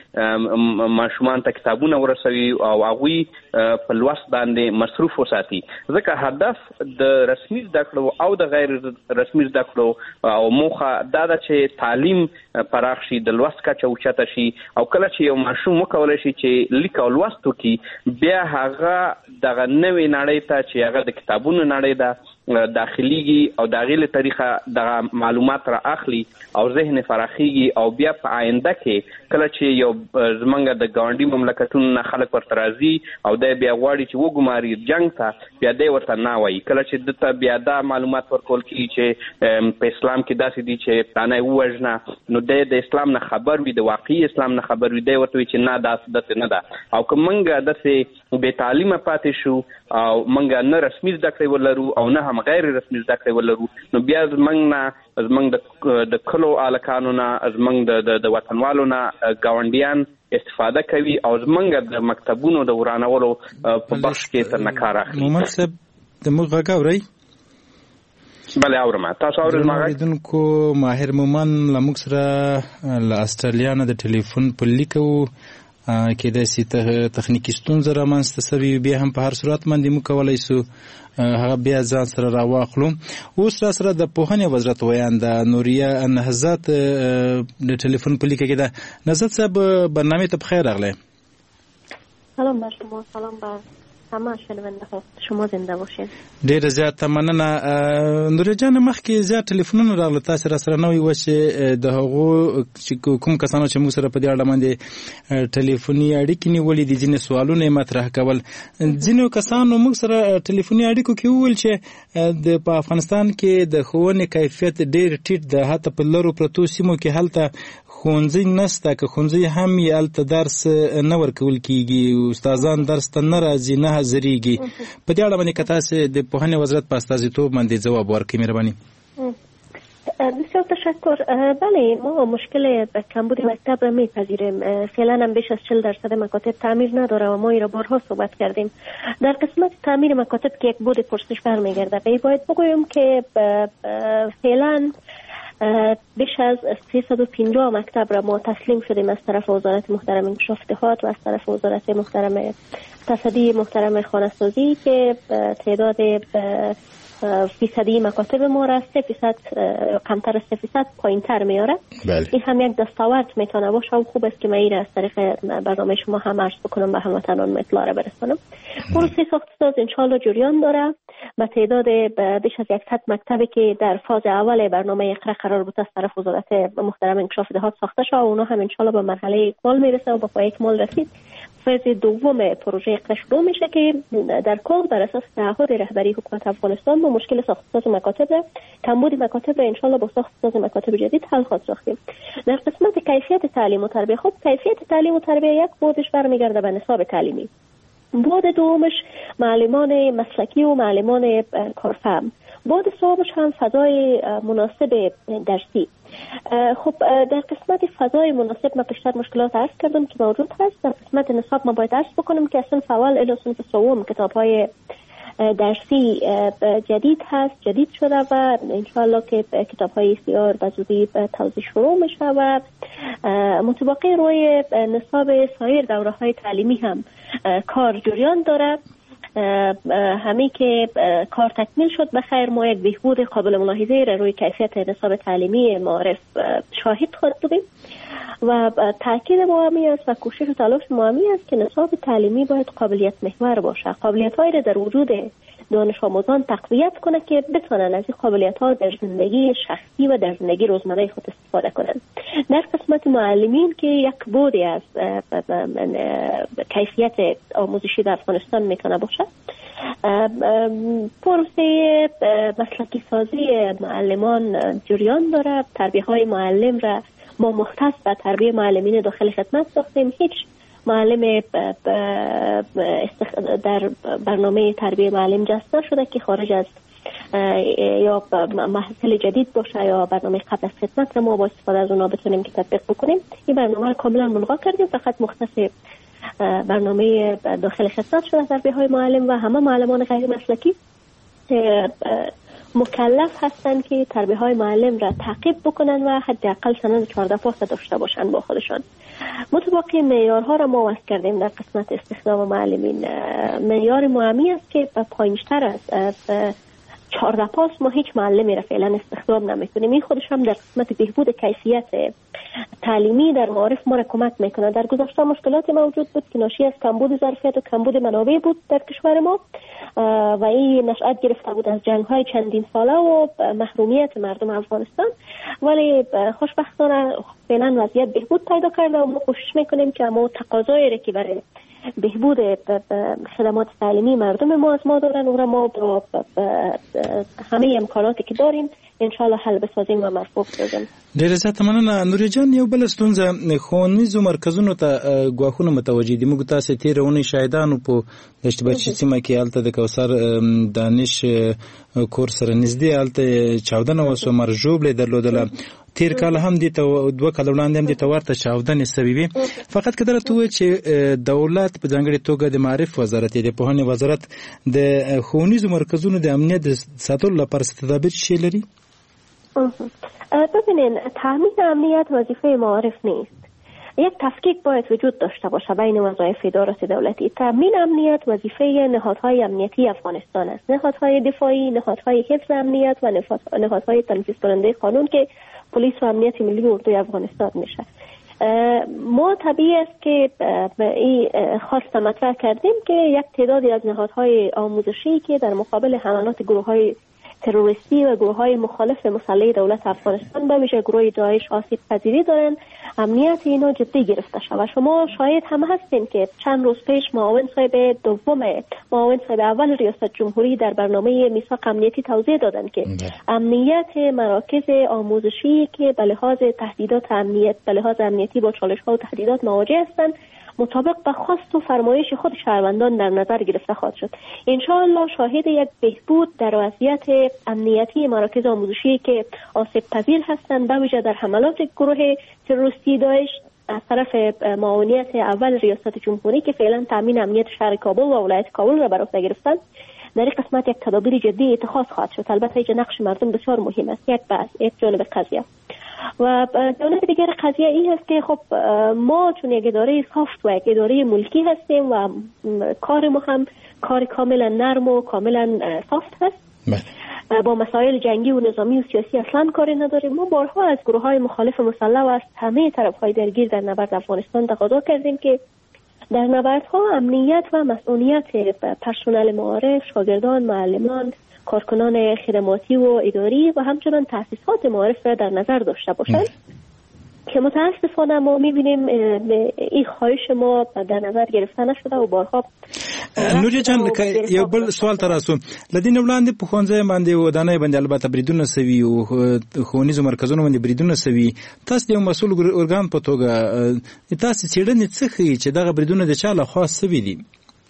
لارې ماشومان ته کتابونه ورسوي او هغوی په لوست باندې مصروف وساتي. ځکه هدف د رسمي زده کړو او د غیر رسمي زده کړو او موخه دا ده چې تعلیم پراخ شي، د لوست کچه اوچته شي او کله چې یو ماشوم وکولی شي چې لیک او لوست وکړي، بیا هغه دغه نوې نړۍ ته چې هغه د کتابونو نړۍ ده داخليږي او د هغې له طریقه دغه معلومات را اخلي او ذهن فراخیږي او بیا په آینده کې کله چې یو زمونږ د ګاونډي مملکتونو نه خلک ورته راځي او د بیا غواړي چې وګماري جنگ ته بیا د ورته نه وایي کله چې دته بیا دا معلومات ورکول کی چې په اسلام کې داسې دي چې پلانه وژنه نو د اسلام نه خبر وي د واقعي اسلام نه خبر وي د ورته چې نه داسې نه ده او که منګه داسې بې تعلیمه پاتې شو او منګه نه رسمي زده کړې ولرو او نه هم غیر رسمي زده کړې ولرو نو بیا زمونږ د کلو الکانو نه زمونږ د وطنوالو نه ګاونډیان استفاده کوي او زمونږ د مکتبونو د ورانولو په بخش کې تر نه کار اخلي. محمد صاحب د موږ غږ اورئ؟ بله اورم. تاسو اورئ زما غږ؟ اوریدونکو ماهر مومن له موږ سره له استرالیا نه د ټلیفون په لیک کېدای شي تخنیکي ستونزه رامنځته سوي بیا هم په هر صورت باندې موږ کولی شو هغه بیا ځان سره راواخلو. اوس را سره د پوهنې وزارت ویانده نوریه نهضت د ټلیفون په لیک کې ده. نهضت صاحب برنامه ته بخیر راغلی. سلام بر شما، سلام بر همه شنونده شما زنده باشین. ډیر زیات مننه. نوریه جان مخکې زیات ټلیفونونه راغله تاسو را سره نوې و چې د هغو چې کوم کسانو چې موږ سره په دې اړه باندې ټلیفوني اړیکې نیولې دي ځینې سوالونه یې مطرح کول. ځینو کسانو موږ سره ټلیفوني اړیکو کې وویل چې په افغانستان کې د ښوونې کیفیت ډیر ټیټ ده، حتی په لرو پرتو سیمو کې هلته ښوونځي نشته، که ښوونځي هم یې هلته درس نه ورکول کېږي، استادان درس ته نه راځي، نه حاضرېږي. په دې اړه باندې که تاسې د پوهنې وزارت په استازیتوب باندې ځواب ورکړئ مهرباني. بسیار تشکر. بله، ما مشکل کمبود مکتب را میپذیریم. فعلا هم بیش از 40% مکاتب تعمیر نداره و ما این را بارها صحبت کردیم. در قسمت تعمیر مکاتب که یک بود پرسش برمیگرده و باید بگویم که فعلا بیش از 350 مکتب را ما تسلیم شدیم از طرف وزارت محترم انکشاف اطلاعات و از طرف وزارت محترم تصدی محترم خانه‌سازی که تعداد فیصدی مکاتب ما را 3% کمتر از 3% پایین‌تر میاره. این هم یک دستاورد میتونه باشه و خوب است که من این را از طریق برنامه شما هم عرض بکنم به هموطنان اطلاع را برسانم. پروسه ساخت‌ساز انشالله جریان داره به تعداد بیش از 100 مکتبی که در فاز اول برنامه اقرا قرار بود از طرف وزارت محترم انکشاف اطلاعات ساخته شد و اونا هم انشالله به مرحله اکمال میرسه و به پای اکمال رسید. فاز دوم پروژه اقرا شروع میشه که در کل بر اساس تعهد رهبری حکومت افغانستان ما مشکل ساخت‌ساز مکاتب را، کمبود مکاتب را انشالله با ساخت‌ساز مکاتب جدید حل خواهد ساختیم. در قسمت کیفیت تعلیم و تربیه، خب کیفیت تعلیم و تربیه یک بودش برمیگرده به نصاب تعلیمی. بود دومش معلمان مسلکی و معلمان کارفهم. بود سومش هم فضای مناسب درسی. خب در قسمت فضای مناسب ما بیشتر مشکلات عرض کردم که موجود هست. در قسمت نصاب ما باید عرض بکنم که اصلا فوال الی صنف سوم کتاب‌های درسی جدید هست، جدید شده و انشاءالله که کتاب‌های سیار به زودی توزیع شروع میشه و متباقی روی نصاب سایر دوره‌های تعلیمی هم کار جریان داره. همین که کار تکمیل شد بخیر ما یک بهبود قابل ملاحظه را روی کیفیت نصاب تعلیمی معارف شاهد خود بودیم و تاکید ما همی است و کوشش و تلاش ما همی است که نصاب تعلیمی باید قابلیت محور باشه، قابلیت‌هایی را در وجود دانش آموزان تقویت کنه که بتونن از این قابلیت‌ها در زندگی شخصی و در زندگی روزمره خود استفاده کنن. در قسمت معلمین که یک بودی از کیفیت آموزشی در افغانستان میتونه باشه، پروسه مسلکی سازی معلمان جریان داره. تربیه‌های معلم را ما مختص به تربیه معلمین داخل خدمت ساختیم. هیچ معلم در برنامه تربیه معلم جذب نشده که خارج از یا محصول جدید باشه یا برنامه قبل از خدمت ما با استفاده از اونا بتونیم که تطبیق بکنیم. این برنامه رو کاملا ملغا کردیم، فقط مختص برنامه داخل خدمت شده تربیه های معلم و همه معلمان غیر مسلکی مکلف هستند که تربیه های معلم را تعقیب بکنن و حداقل سند 14 پاس داشته باشند با خودشان. متباقی معیارها را ما وضع کردیم در قسمت استخدام معلمین. معیار مهمی است که پایین‌تر از 14 پاس ما هیچ معلمی را فعلا استخدام نمیکنیم. این خودش هم در قسمت بهبود کیفیت تعلیمی در معارف ما را کمک میکنه. در گذشته مشکلات موجود بود که ناشی از کمبود ظرفیت و کمبود منابع بود در کشور ما و این نشأت گرفته بود از جنگ‌های چندین ساله و محرومیت مردم افغانستان، ولی خوشبختانه فعلا وضعیت بهبود پیدا کرده و ما کوشش میکنیم که ما تقاضایی را که برای بهبود خدمات تعلیمی مردم ما از ما دارن، اون را ما با همه امکاناتی که داریم انشالله حل بسازیم و مرفوع بسازیم. ډېره زیاته مننه. نوري جان، یو بل ستونزه ښوونیزو مرکزونو ته ګواښونه متوجه دي. موږ تاسې تېره اونۍ شاهدانو په دشت بچي سیمه کې هلته د کوثر دانش کور سره نږدې هلته چاودنه وسوه، مرګ ژوبله یې درلودله. تیر کال هم دي ته 2 کال وړاندې هم دي ته ورته چاودنې سوي وي. فقط که درته ووایي چې دولت په ځانګړې توګه د معارف وزارت یا د پوهنې وزارت د ښوونیزو مرکزونو د امنیت د ساتلو لپاره څه تدابیر شی لري؟ ببینین، تامین امنیت وظیفه معارف نیست. یک تفکیک باید وجود داشته باشه بین وظایف ادارات دولتی. تامین امنیت وظیفه نهادهای امنیتی افغانستان است، نهادهای دفاعی، نهادهای حفظ امنیت و نهادهای تنفیذ کننده قانون که پلیس و امنیت ملی اردوی افغانستان میشه. ما طبیعی است که این خواست مطرح کردیم که یک تعدادی از نهادهای آموزشی که در مقابل حملات گروه‌های تروریستی و گروه‌های مخالف مسلح دولت افغانستان به ویژه گروه داعش آسیب پذیری دارند، امنیت اینا جدی گرفته شده. شما شاهد هم هستین که چند روز پیش معاون صاحب اول ریاست جمهوری در برنامه میثاق امنیتی توضیح دادند که امنیت مراکز آموزشی که به لحاظ تهدیدات امنیتی با چالش‌ها و تهدیدات مواجه هستند مطابق به خواست و فرمایش خود شهروندان در نظر گرفته خواهد شد. انشاءالله شاهد یک بهبود در وضعیت امنیتی مراکز آموزشی که آسیب پذیر هستند، به ویژه در حملات گروه تروریستی داعش از طرف معاونیت اول ریاست جمهوری که فعلا تامین امنیت شهر کابل و ولایت کابل را بر عهده گرفتند، در این قسمت یک تدابیر جدی اتخاذ خواهد شد. البته اینجا نقش مردم بسیار مهم است. یک جانب قضیه و جانب دیگر قضیه این است که خب ما چون یک اداره سافت و یک اداره ملکی هستیم و کار ما هم کار کاملا نرم و کاملا سافت هست، با مسائل جنگی و نظامی و سیاسی اصلا کاری نداریم. ما بارها از گروه های مخالف مسلح و از همه طرف های درگیر در نبرد افغانستان تقاضا کردیم که در نبردها امنیت و مسئولیت پرسنل معارف، شاگردان، معلمان، کارکنان خدماتی و اداری و همچنان تأسیسات معارف را در نظر داشته باشند که متاسفانه ما می‌بینیم این خواهش ما در نظر گرفته نشده و بارها. نوري جان، یو بل سوال تراسو لدین وړاندې په ښوونځي باندې ودانۍ باندې البته بریدونه سوي او ښوونیزو مرکزونو باندې بریدونه سوي، تاسو یو مسؤل ارګان په توګه تاسو څېړنې څه ښیي چې دغه بریدونه د چا لخوا سوي دي؟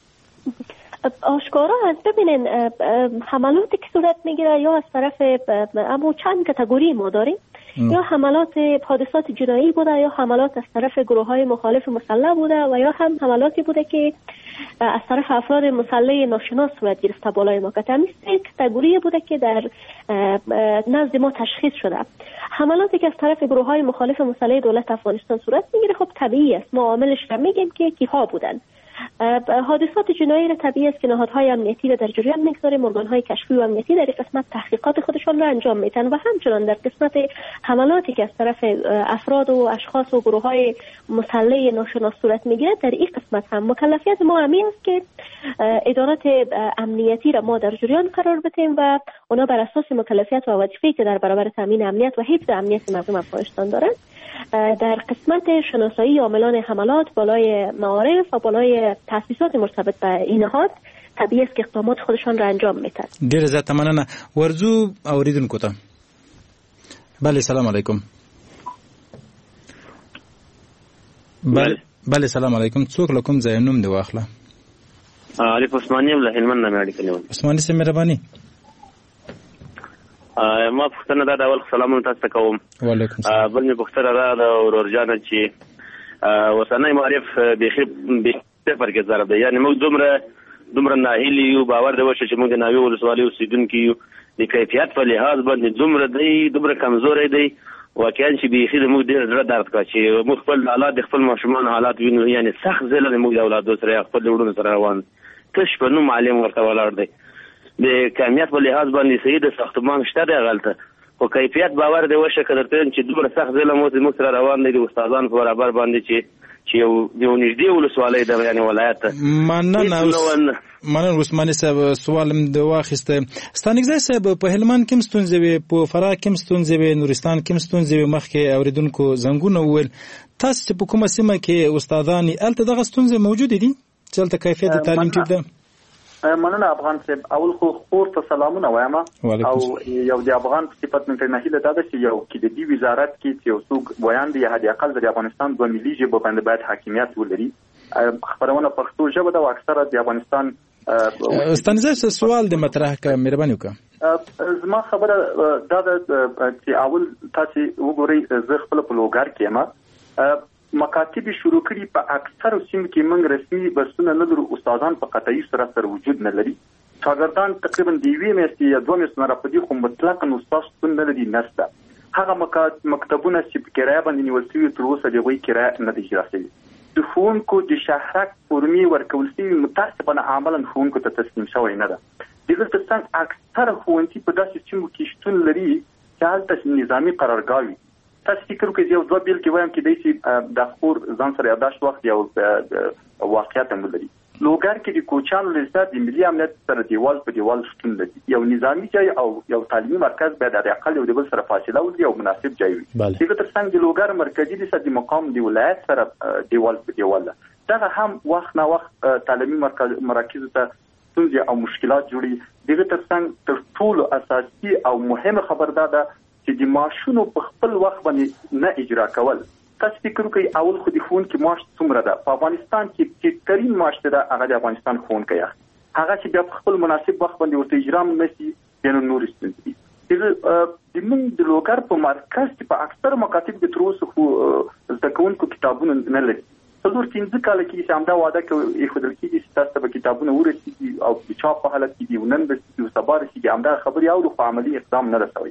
آشکارا است. ببینین، حملاتی که صورت میگیره یا از طرف اما چند کاتگوری ما داریم، یا حادثات جنایی بوده یا حملات از طرف گروه های مخالف مسلح بوده و یا هم حملاتی بوده که از طرف افراد مسلح ناشناس صورت گرفته بالای ما. همین سه کاتگوری بوده که در نزد ما تشخیص شده. حملاتی که از طرف گروه های مخالف مسلح دولت افغانستان صورت میگیره خب طبیعی است، ما عاملش را میگیم که کیها بودن. حادثات جنایی را طبیعی است که نهادهای امنیتی را در جریان میگذاریم، ارگانهای کشفی و امنیتی در قسمت تحقیقات خودشان را انجام میدن و همچنان در قسمت حملاتی که از طرف افراد و اشخاص و گروههای مسلح ناشناس صورت میگیره در این قسمت هم مکلفیت ما همین است که ادارات امنیتی را ما در جریان قرار بدیم و اونا بر اساس مکلفیت و وظیفه‌ای که در برابر تامین امنیت و حفظ امنیت مردم افغانستان دارند در قسمت شناسایی عاملان حملات بالای معارف و بالای تاسیسات مرتبط به این نهاد طبیعی است که اقدامات خودشان را انجام میدن. ډیره زیاته مننه. ورزو اوریدونکو ته بله سلام علیکم. بله سلام علیکم. څوک له کوم ځای نوم دی واخله؟ عارف عثماني له هلمند نه اړیکه نیول. عثماني سم مهرباني. ما پوښتنه دا ډول سلامونه تاسو ته کوم. وعلیکم السلام. بل مې پوښتنه دا د ورورجانه چې وسنۍ معرف به صفر کې ضرب دی، یعنی موږ دومره ناهیلي یو، باور دی وشه چې موږ د ناوې ولسوالۍ اوسېدونکي یو، د کیفیت په لحاظ باندې دومره کمزوری دی واقعا چې بیخي زموږ ډېر زړه درد کوي چې موږ خپل حالات د خپل ماشومانو حالات وینو، یعنی سخت ظلم موږ د اولادو سره خپل وروڼو سره روان تش په نوم معلم ورته ولاړ دی. د کمیت په لحاظ باندې صحیح د ساختمان شته دی هغلته، خو کیفیت باور دی وشه که درته چې دومره سخت ظلم اوس موږ سره روان دی د استادانو په برابر باندې چې یو نږدې ولسوالۍ ده، یعنی ولایت ته. مننه عثماني صاحب. سوالم د واخیسته ستانګزی صاحب، په هلمند کې ستونزې وي، په فراه کې ستونزې وي، نورستان کې ستونزې وي، مخکې اوریدونکو زنګونه وویل. تاسو چې په کومه سیمه کې استادان هلته دغه ستونزې موجودې دي؟ چلته کیفیت د تعلیم ټیټ ده؟ مننه افغان صاحب. اول خو خور ته سلامونه وایم او یو د افغان په صفت من نه هیله ده چې یو کې د دې وزارت کې چې یو څوک بیان دی هدي اقل د افغانستان د ملي ژبه باندې باید حاکمیت ولري. خبرونه پښتو ژبه ده او اکثره د افغانستان ستانزه سوال د مطرح کا مهرباني وکړه. زما خبره دا ده چې اول تاسو وګورئ زه خپل په لوګار کې ما مکاتب شروع کړي په اکثر سیمو کې موږ رسمي بسونه نه لرو، استادان په قطعي سره وجود نه لري، شاګردان تقریبا د یوې میاشتې یا دوه میاشتې نه راپدې خو مطلقاً استاد شتون نه لري نشته. هغه مکتبونه چې په کرایه باندې نیول شوي تر اوسه د هغوی کرایه نه دي اجرا شوي. د ښوونکو د شهرک فورمې ورکول شوي متاسفانه عملاً ښوونکو ته تسلیم شوی نه ده. دغه ترڅنګ اکثره ښوونځي په داسې سیمو کې شتون لري چې هلته نظامي قرارګاه وي. تاسو فکر وکړئ یو دوه بیل کې وایم کې دی چې د خور ځان سره یاداشت وخت یو واقعیت هم لري. لوګر کې د کوچانو لسته د ملي امنیت سره دیوال په دیوال شتون لري. یو نظامی ځای او یو تعلیمي مرکز باید د اقل یو د بل سره فاصله ولري او مناسب ځای وي. دغه ترڅنګ د لوګر مرکزي لسته د مقام د ولایت سره دیوال په دیوال ده. دا هم وخت نه وخت تعلیمي مراکز ته ستونزې او مشکلات جوړي. دغه ترڅنګ تر ټولو اساسي او مهمه خبر ده چې د معاشونو په خپل وخت باندې نه اجرا کول. تاسو فکر وکړئ اول خو د ښوونکي معاش څومره ده؟ په افغانستان کې ټیټرین معاش ده هغه د افغانستان ښوونکی هغه چې بیا په خپل مناسب وخت باندې ورته اجرا نه شي بیا نور ستونزې دي. د موږ د لوګر په مرکز کې په اکثر مکاتب کې تر اوسه خو زده کوونکو کتابونه نه لري. څلور پنځه کاله کې چې همدا وعده کوي ایښودل کېږي چې تاسو ته به کتابونه ورسېږي او د چاپ په حالت کې دي نن به او سبا رسېږي، همدا خبرې اورو خو عملي اقدام نه رسوي.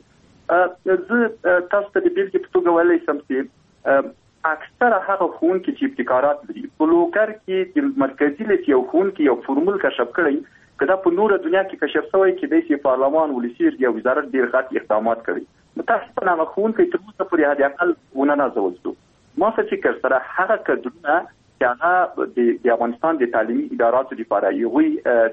زه تاسو ته د بیلګې په توګه ویلی شم چې اکثره هغه ښوونکي چې ابتکارات لري په لوګر کې د مرکزي لیسې یو ښوونکي یو فورمول کشف کړی، که دا په نوره دنیا کې کشف شوی کېدای شي پارلمان ولسي یا وزارت ډېر غټ اقدامات کوي. متاسفانه هغه ښوونکی تر اوسه پورې حد اقل ونه نازول شو. ما څه فکر سره هغه کډرونه چې هغه د افغانستان د تعلیمي اداراتو لپاره یوې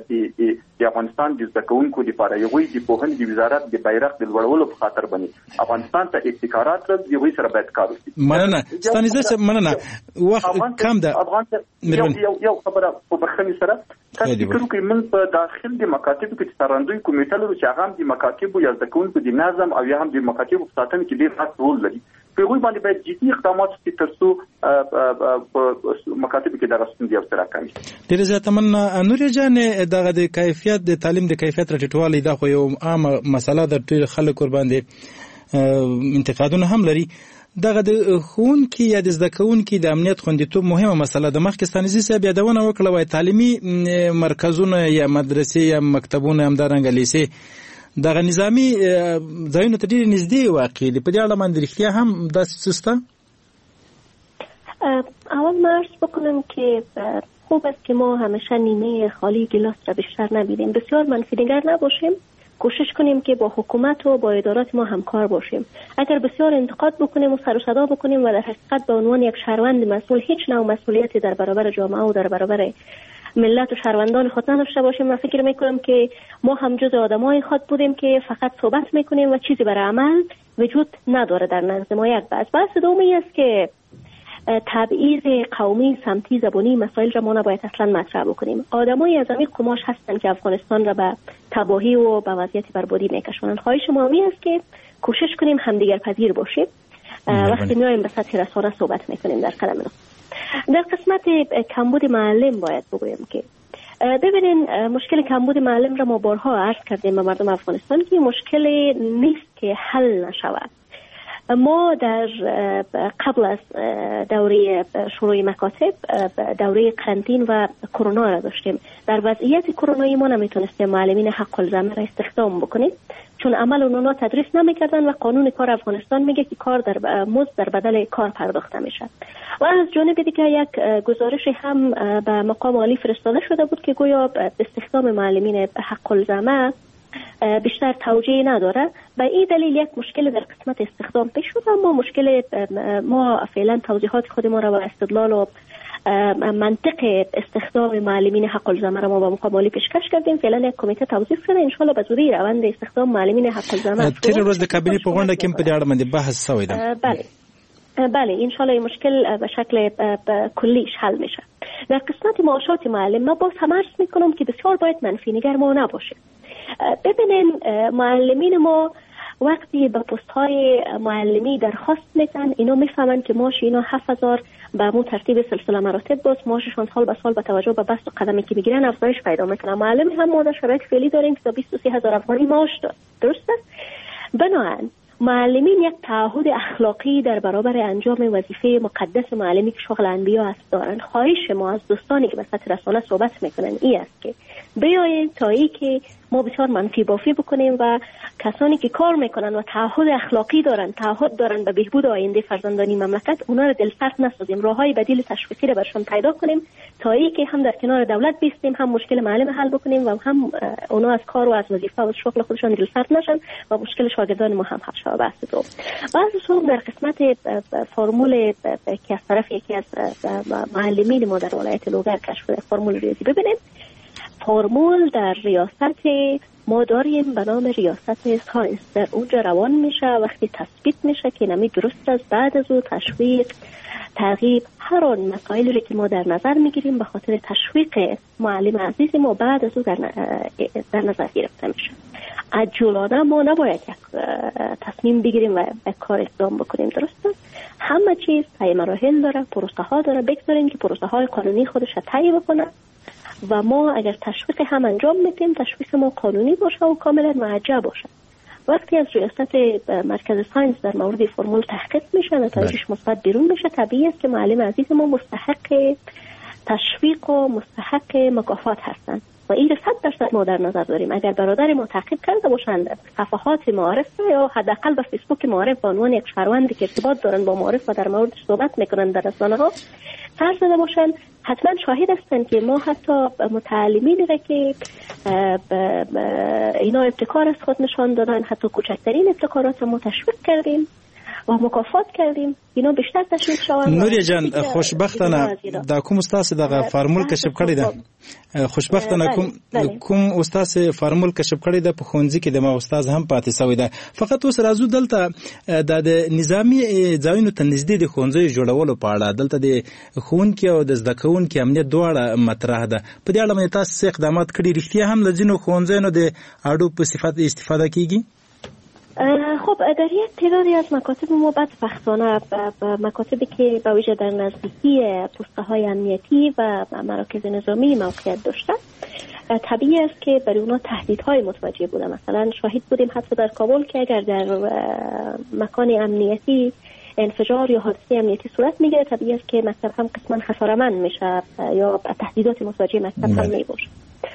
د افغانستان د زده کوونکو لپاره یوې د پوهنې د وزارت د بیرغ د لوړولو په خاطر باندې افغانستان ته ابتکارات راځي، یوې سره باید کار وشي. مننه ستانیزه مننه وخت کم ده. افغان یو خبره په بخښنې سره تاسو فکر وکړئ موږ په داخل د مکاتبو کې څارندوی کمیټه لرو چې هغه هم د مکاتبو یا زده کوونکو د نظم او یا هم د مکاتبو په ساتنه کې ډېر خاص رول لري. په هغوی باندې باید جدي اقدامات وشي تر څو په مکاتبو کې دغه ستونزې او څه راکمې شي. ډېره زیاته مننه. نورې جانې دغه د کیفیت د تعلیم د کیفیت راټیټوالی دا خو یو عامه مسله ده، ډېر خلک ورباندې انتقادونه هم لري. دغه د ښوونکي یا د زده کوونکي د امنیت خوندیتوب مهمه مسله ده. مخکې ستانیزي صاحب یادونه وکړه وایي تعلیمي مرکزونه یا مدرسې یا مکتبونه همدارنګه لیسې دغه نظامی ځایونو ته ډېرې نږدې واقع دي. په دې اړه باندې رښتیا هم داسې څه شته؟ اول ما عرض بکنم که خوب است که ما همیشه نیمه خالی گلاس را بیشتر نبینیم، بسیار منفی‌نگر نباشیم، کوشش کنیم که با حکومت و با ادارات ما همکار باشیم. اگر بسیار انتقاد بکنیم و سر و صدا بکنیم و در حقیقت به عنوان یک شهروند مسئول هیچ نوع مسئولیتی در برابر جامعه و در برابر ملت و شهروندان خود نداشته باشیم، من فکر میکنم که ما هم جز آدمای خود بودیم که فقط صحبت میکنیم و چیزی برای عمل وجود نداره در نزد ما. یک بحث دومی است که تبعیض قومی، سمتی، زبانی مسائل را ما نباید اصلا مطرح بکنیم. آدمای از همین قماش هستند که افغانستان را به تباهی و به وضعیت بربادی میکشونند. خواهش ما این است که کوشش کنیم همدیگر پذیر باشیم وقتی میایم به سطح رسانه صحبت میکنیم در کلمه. در قسمت کمبود معلم باید بگویم که ببینین مشکل کمبود معلم را ما بارها عرض کردیم به مردم افغانستان که مشکل نیست که حل نشود. ما در قبل از دوره شروع مکاتب دوره قرنطین و کرونا را داشتیم. در وضعیت کرونایی ما نمیتونستیم معلمین حق الزامه را استخدام بکنیم چون عمل اونها تدریس نمیکردن و قانون کار افغانستان میگه که کار در مزد در بدل کار پرداخته میشه. و از جانب دیگه یک گزارش هم به مقام عالی فرستاده شده بود که گویا استخدام معلمین حق الزامه بیشتر توجیه نداره. به این دلیل یک مشکل در قسمت استخدام پیش شد، اما مشکل ما فعلا توضیحات خود ما را با استدلال و منطق استخدام معلمین حق الزامه را ما با مقام عالی پیشکش کردیم. فعلا یک کمیته توضیح شده، ان شاء الله به زودی روند استخدام معلمین حق الزامه تیر روز د کابینې په غونډه کې په دې اړه باندې بحث شوی دی. بله ان شاء الله این مشکل به شکل کلیش حل میشه. در قسمت معاشات معلم ما باز هم عرض میکنم که بسیار باید منفی نگر ما نباشه. ببینین معلمین ما وقتی به پست های معلمی درخواست میدن، اینا میفهمن که معاش اینا 7000 به مو ترتیب سلسله مراتب باز معاششان سال به سال به توجه به بست و قدمی که میگیرن افزایش پیدا میکنه. معلم هم ما در شرایط فعلی داریم که تا 23000 افغانی معاش داره. درست است؟ بنابراین معلمین یک تعهد اخلاقی در برابر انجام وظیفه مقدس معلمی که شغل انبیا است دارن. خواهش ما از دوستانی که به سطح رسانه صحبت میکنن این است که بیاین تا ای که ما بسیار منفی بافی بکنیم و کسانی که کار میکنن و تعهد اخلاقی دارن، تعهد دارن به بهبود آینده فرزندانی مملکت، اونا رو دلسرد نسازیم، راههای بدیل تشویقی رو برشون پیدا کنیم تا ای که هم در کنار دولت بیستیم، هم مشکل معلم حل بکنیم و هم اونا از کار و از وظیفه و شغل خودشون دلسرد نشن و مشکل شاگردان ما هم حل شود. بحث دو بعضی صورت در قسمت فرمول که از طرف یکی از معلمین ما در ولایت لوگر کشف شده فرمول ریاضی. ببینید فرمول در ریاست ما داریم به نام ریاست ساینس، در اونجا روان میشه، وقتی تثبیت میشه که نمی درست است، بعد از او تشویق ترغیب هر آن مسائلی که ما در نظر میگیریم به خاطر تشویق معلم عزیز ما بعد از او در نظر گرفته میشه. عجولانه ما نباید یک تصمیم بگیریم و یک کار اقدام بکنیم. درست است؟ همه چیز طی مراحل داره، پروسه ها داره، بگذاریم که پروسه های قانونی خودش را طی بکنه و ما اگر تشویق هم انجام میدیم تشویق ما قانونی باشه و کاملا موجه باشه. وقتی از ریاست مرکز ساینس در مورد فرمول تحقیق میشه، نتایجش مثبت بیرون میشه، طبیعی است که معلم عزیز ما مستحق تشویق و مستحق مکافات هستند و این 100% ما در نظر داریم. اگر برادر ما تعقیب کرده باشند صفحات معارف یا حداقل به فیسبوک معارف به عنوان یک شهروندی که ارتباط دارن با معارف و در موردش صحبت میکنن در رسانه ها سر زده باشند، حتما شاهد هستند که ما حتی متعلمین را که اینا ابتکار از خود نشان دادن، حتی کوچکترین ابتکارات ما تشویق کردیم و مکافات کردیم، اینا بیشتر تشویق شوند. نوریا جان خوشبختانه دا کوم استاد دغه فرمول کشف کړی ده، خوشبختانه کوم استاد فرمول کشف کړی ده په خونځي کې د ما استاد هم پاتې سوی ده. فقط اوس راځو دلته د نظامی ځایونو ته نږدې د خونځي جوړولو په اړه دلته د خونکي او د زده کوونکي امنیت دواړه مطرح ده. په دې اړه مې تاسو اقدامات کړي؟ رښتیا هم لزینو خونځینو د اړو په صفت استفاده کیږي؟ خب در یک تعدادی از مکاتب ما بدبختانه مکاتبی که با ویژه در نزدیکی پوسته های امنیتی و مراکز نظامی موقعیت داشته، طبیعی است که برای اونا تهدیدهای متوجه بوده. مثلا شاهد بودیم حتی در کابل که اگر در مکان امنیتی انفجار یا حادثه امنیتی صورت میگیره، طبیعی است که مکتب هم قسما خساره‌مند میشه یا تهدیدات متوجه مکتب هم میباشه.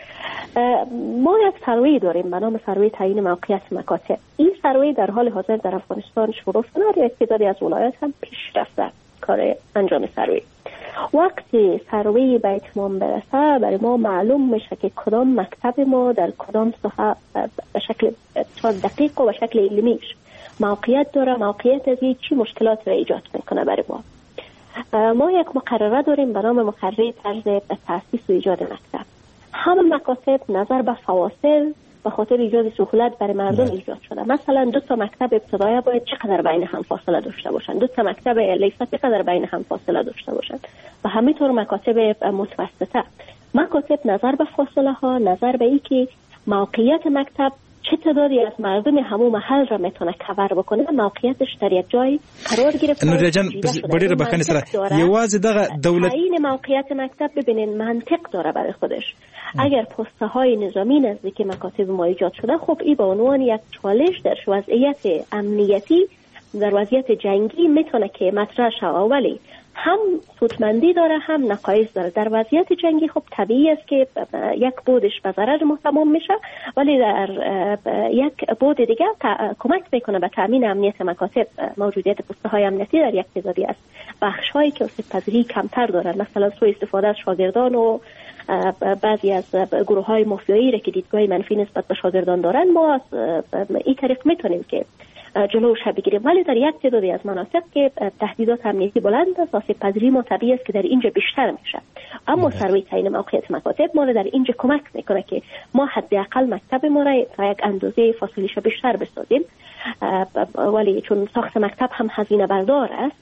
ما یک سروی داریم به نام سروی تعیین موقعیت مکاتب. این سروی در حال حاضر در افغانستان شروع شده، در یک تعدادی از ولایات هم پیش رفته کار انجام سروی. وقتی سروی به اتمام برسه برای ما معلوم میشه که کدام مکتب ما در کدام ساحه به شکل دقیق و به شکل علمیش موقعیت داره، موقعیت از چی مشکلات را ایجاد میکنه برای ما. ما یک مقرره داریم به نام مقرره طرز تأسیس و ایجاد مکتب. همه مکاتب نظر به فواصل به خاطر ایجاد سهولت برای مردم ایجاد شده. مثلا 2 تا مکتب ابتدایی باید چقدر بین هم فاصله داشته باشند، 2 تا مکتب لیسه چقدر بین هم فاصله داشته باشند و همینطور مکاتب متوسطه. مکاتب نظر به فاصله ها، نظر به این که موقعیت مکتب چه تعدادی از مردم همون محل را میتونه کاور بکنه، موقعیتش در یک جای قرار گرفته. نوریا جان بډیره بخښنې سره یوازې دغه دولت تعیین موقعیت مکتب ببینین منطق داره برای خودش. اگر پسته های نظامی نزدیک مکاتب ما ایجاد شده، خب این به عنوان یک چالش در وضعیت امنیتی در وضعیت جنگی میتونه که مطرح شه، ولی هم سودمندی داره هم نقایص داره. در وضعیت جنگی خب طبیعی است که یک بودش به ضرر ما تمام میشه، ولی در یک بود دیگه کمک میکنه به تامین امنیت مکاتب. موجودیت پسته های امنیتی در یک تعدادی است بخش هایی که آسیب‌پذیری کمتر دارن، مثلا سوء استفاده از شاگردان و بعضی از گروه های مافیایی را که دیدگاه منفی نسبت به شاگردان دارن، ما از این طریق میتونیم که جلوش بگیریم. ولی در یک تعدادی از مناطق که تهدیدات امنیتی بلند است، آسیب پذیری ما طبیعی است که در اینجا بیشتر میشه. اما سروی تعیین موقعیت مکاتب ما را در اینجا کمک میکنه که ما حداقل مکتب ما را تا یک اندازه فاصله‌اش بیشتر بسازیم. ولی چون ساخت مکتب هم هزینه بردار است،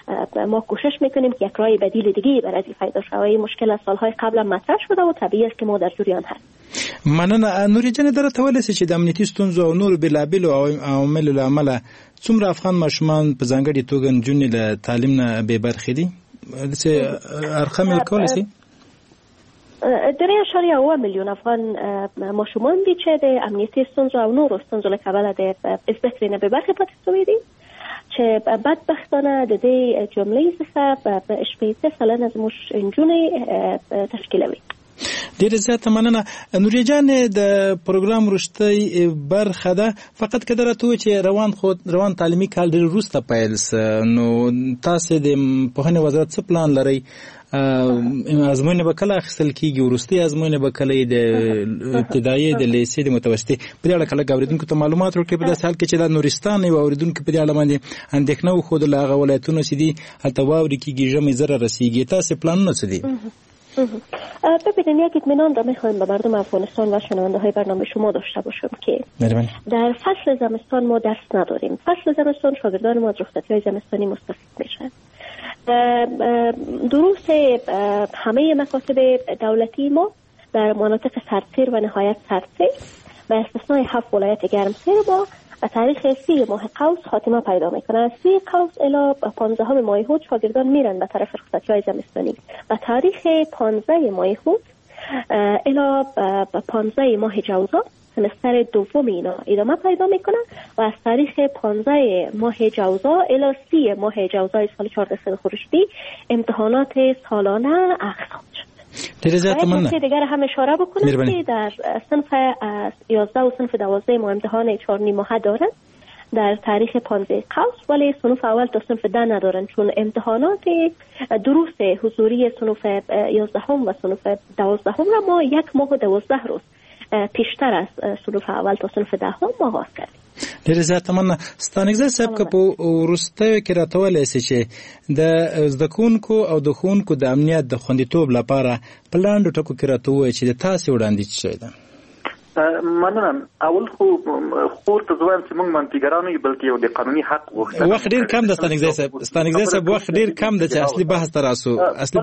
ما کوشش میکنیم که یک راه بدیل دیگه برای پیدا شود. این مشکل از سالهای قبل مطرح شده و طبیعی است که ما در جریان هست. مننه. نوري جان درته ولې چې د امنیتي ستونزو او نور بلابلو عواملو له امله څومره افغان ماشومان په ځانګړي توګه نجونې له تعلیم نه بې برخې دي؟ داسې ارقام ورکولی شي؟ 3.1 میلیون افغان ماشومان دي چې د امنیتي ستونزو او نورو ستونزو له کبله د زده کړې نه بې برخې پاتې شوي دي، چې بدبختانه د دې جملې څخه په 80% زموږ نجونې تشکیلوي. ډېر زیاته مننه. نوري جان د پروګرام وروستۍ برخه ده، فقط که درته ووایي چې روان تعلیمي کال ډېر وروسته پیل سه، نو تاسې د پوهنې وزارت څه پلان لرئ؟ ازموینې به کله اخیستل کېږي؟ وروستۍ ازموینې به کله د ابتدایي د لیسې د متوسطې په دې اړه که لږ اورېدونکو ته معلومات ورکړئ، په داسې حال کې چې دا نورستان یو اورېدونکي په دې اړه باندې اندېښنه وښودله، هغه ولایتونه چې دي هلته واورې کېږي، ژمی زر رسېږي. تاسې پلانونه څه دي؟ ببینید، یک اطمینان را میخوایم به مردم افغانستان و شنونده های برنامه شما داشته باشم که در فصل زمستان ما درس نداریم. فصل زمستان شاگردان ما از رخصتی های زمستانی مستفید میشن. دروس همه مکاتب دولتی ما در مناطق سردسیر و نهایت سردسیر به استثنای 7 ولایت گرمسیر ما و تاریخ 30 ماه قوس خاتمه پیدا میکنه. از 30 قوس الی 15 ماه هود شاگردان میرن به طرف رخصتی‌های زمستانی و تاریخ 15 ماه هود الی 15 ماه جوزا سمستر دوم اینا ادامه پیدا میکنه و از تاریخ 15 ماه جوزا الی 30 ماه جوزا سال 14 خورشیدی امتحانات سالانه اخذ شد. باید دیگر هم اشاره بکنم که در صنف 11 و صنف 12 ما امتحان 4 ماهه دارن در تاریخ 15 قوس، ولی صنف اول تا صنف 10 ندارن، چون امتحانات دروس حضوری صنف 11 و صنف 12 را ما 1 ماه و 12 روز پیشتر از صنف اول تا صنف 10 ما آغاز کردیم. ډېر زیاته مننه. ستانګزی صاحب، که په وروستیو کې راته وویلی سئ چې د زده کوونکو او د ښوونکو د امنیت د خوندیتوب لپاره په لنډو ټکو کې راته ووایي چې د تاسې وړاندیز څه شی ده؟ مننه. اول خو خور ته زوایم چې موږ منفیګران یو، بلکې یو د قانوني حق غوښتنه. وخت ډېر کم ده ستانګزی صاحب، وخت ډېر کم ده چې اصلي بحث ته راسو.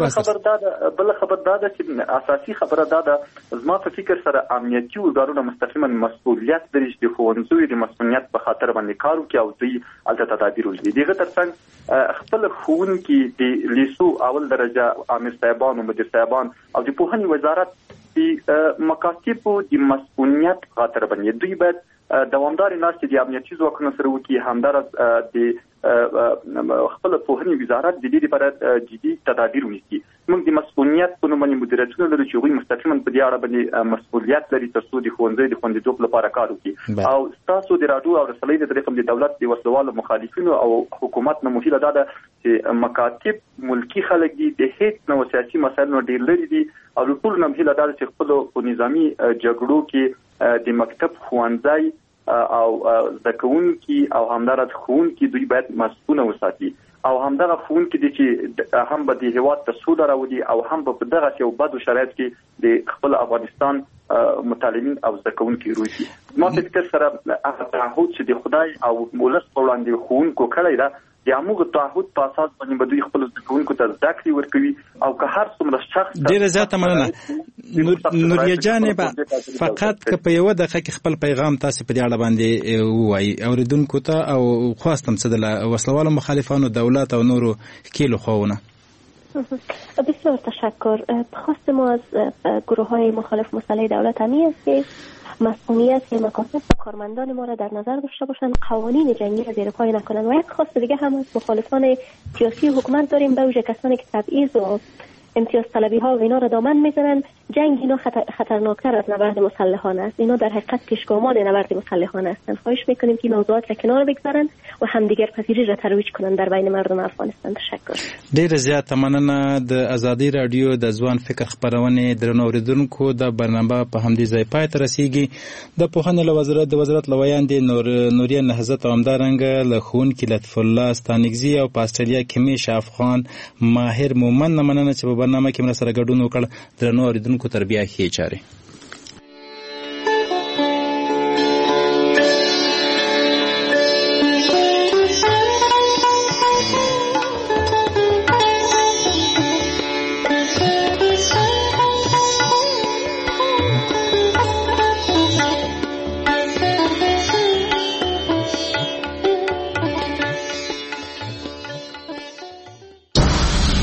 بله خبر دا ده چې اساسي خبره دا ده، زما په فکر سره امنیتي ارګانونه مستقیما مسؤلیت لري چې د ښوونځیو د مسؤلیت په خاطر باندې کار وکړي او دوی هلته تدابیر وکړي. دغه ترڅنګ خپل ښوونکي د لیسو اول درجه امیر صاحبان او مدیر صاحبان او د پوهنې وزارت د مکاتبو د مسؤلیت خاطر باندې دوی باید دوامدار ناستې د امنیتي ځواکونو سره وکړي، همداراز د خپل پوهنې وزارت د دې لپاره جدي تدابیر ونیسي. موږ د مسؤلیت په نوم باندې مدیریتونه لرو چې هغوی مستقیما په دې اړه باندې مسؤلیت لري تر څو د ښوونځیو د خوندیتوب لپاره کار وکړي. او ستاسو د راډیو او رسنیو د طریقې د دولت د وسلوالو مخالفینو او حکومت نه مهمه ده چې مکاتب ملکی خلک دي، د هیڅ نو سیاسي مسایلو ډېر لري دي او ټول نه مهمه ده چې خپل نظامی جګړو کې د مکتب ښوونځي او زکونکي او همدارد ښوونکي دوی باید مسؤل وساتي او همدغه ښوونکي دي چې هم به د هیواد ته سود راوړي او هم په دغه یو بدو شرایط کې د خپل افغانستان متعلمین او زکونکي روزي. ما فکر سره هغه تعهد چې د خدای او ولس په وړاندې ښوونکو کړی ده، د هغه تعهد په اساس باندې به دوی خپل زکونکو ته زده کړې ورکوي او که هر څومره شخص. ډېره زیاته مننه. نوري جانې به فقط که په یوه دقیقه کې خپل پیغام تاسې په دې اړه باندې ووایي اورېدونکو ته، او خواستم څه د وسلوالو مخالفانو دولت او نورو کیلو خواهونه. بسیار تشکر. خواست ما از گروه های مخالف مسئله دولت همی است که مسئولیت مکاتب و کارمندان ما را در نظر داشته باشند، قوانین جنگی را زیر پای نکنند. و یک خواست دیگه هم از مخالفان سیاسی حکومت داریم، به ویژه کسانی که تبعیض و امتیاز طلبی ها و اینا را دامن میزنن. جنگ اینا خطرناکتر از نبرد مسلحانه است. اینا در حقیقت پیشگامان نبرد مسلحانه هستند. خواهش میکنیم که موضوعات را کنار بگذارن و همدیگر پذیری را ترویج کنن در بین مردم افغانستان. تشکر. ډېر زیاته مننه. د ازادي رادیو د ځوان فکر خبرونه درنو اوریدونکو د برنامه په همدې ځای پای ته رسیږي. د پوهنې له وزارت لویان دي نوریا نهضت او همدارنګ له ښوونکي لطف الله ستانګزي او په استرالیا کې میش افغان ماهر مومن مننه چې په برنامه کې موږ سره ګډون وکړ. درنو اوریدونکو تربیه ښې چارې.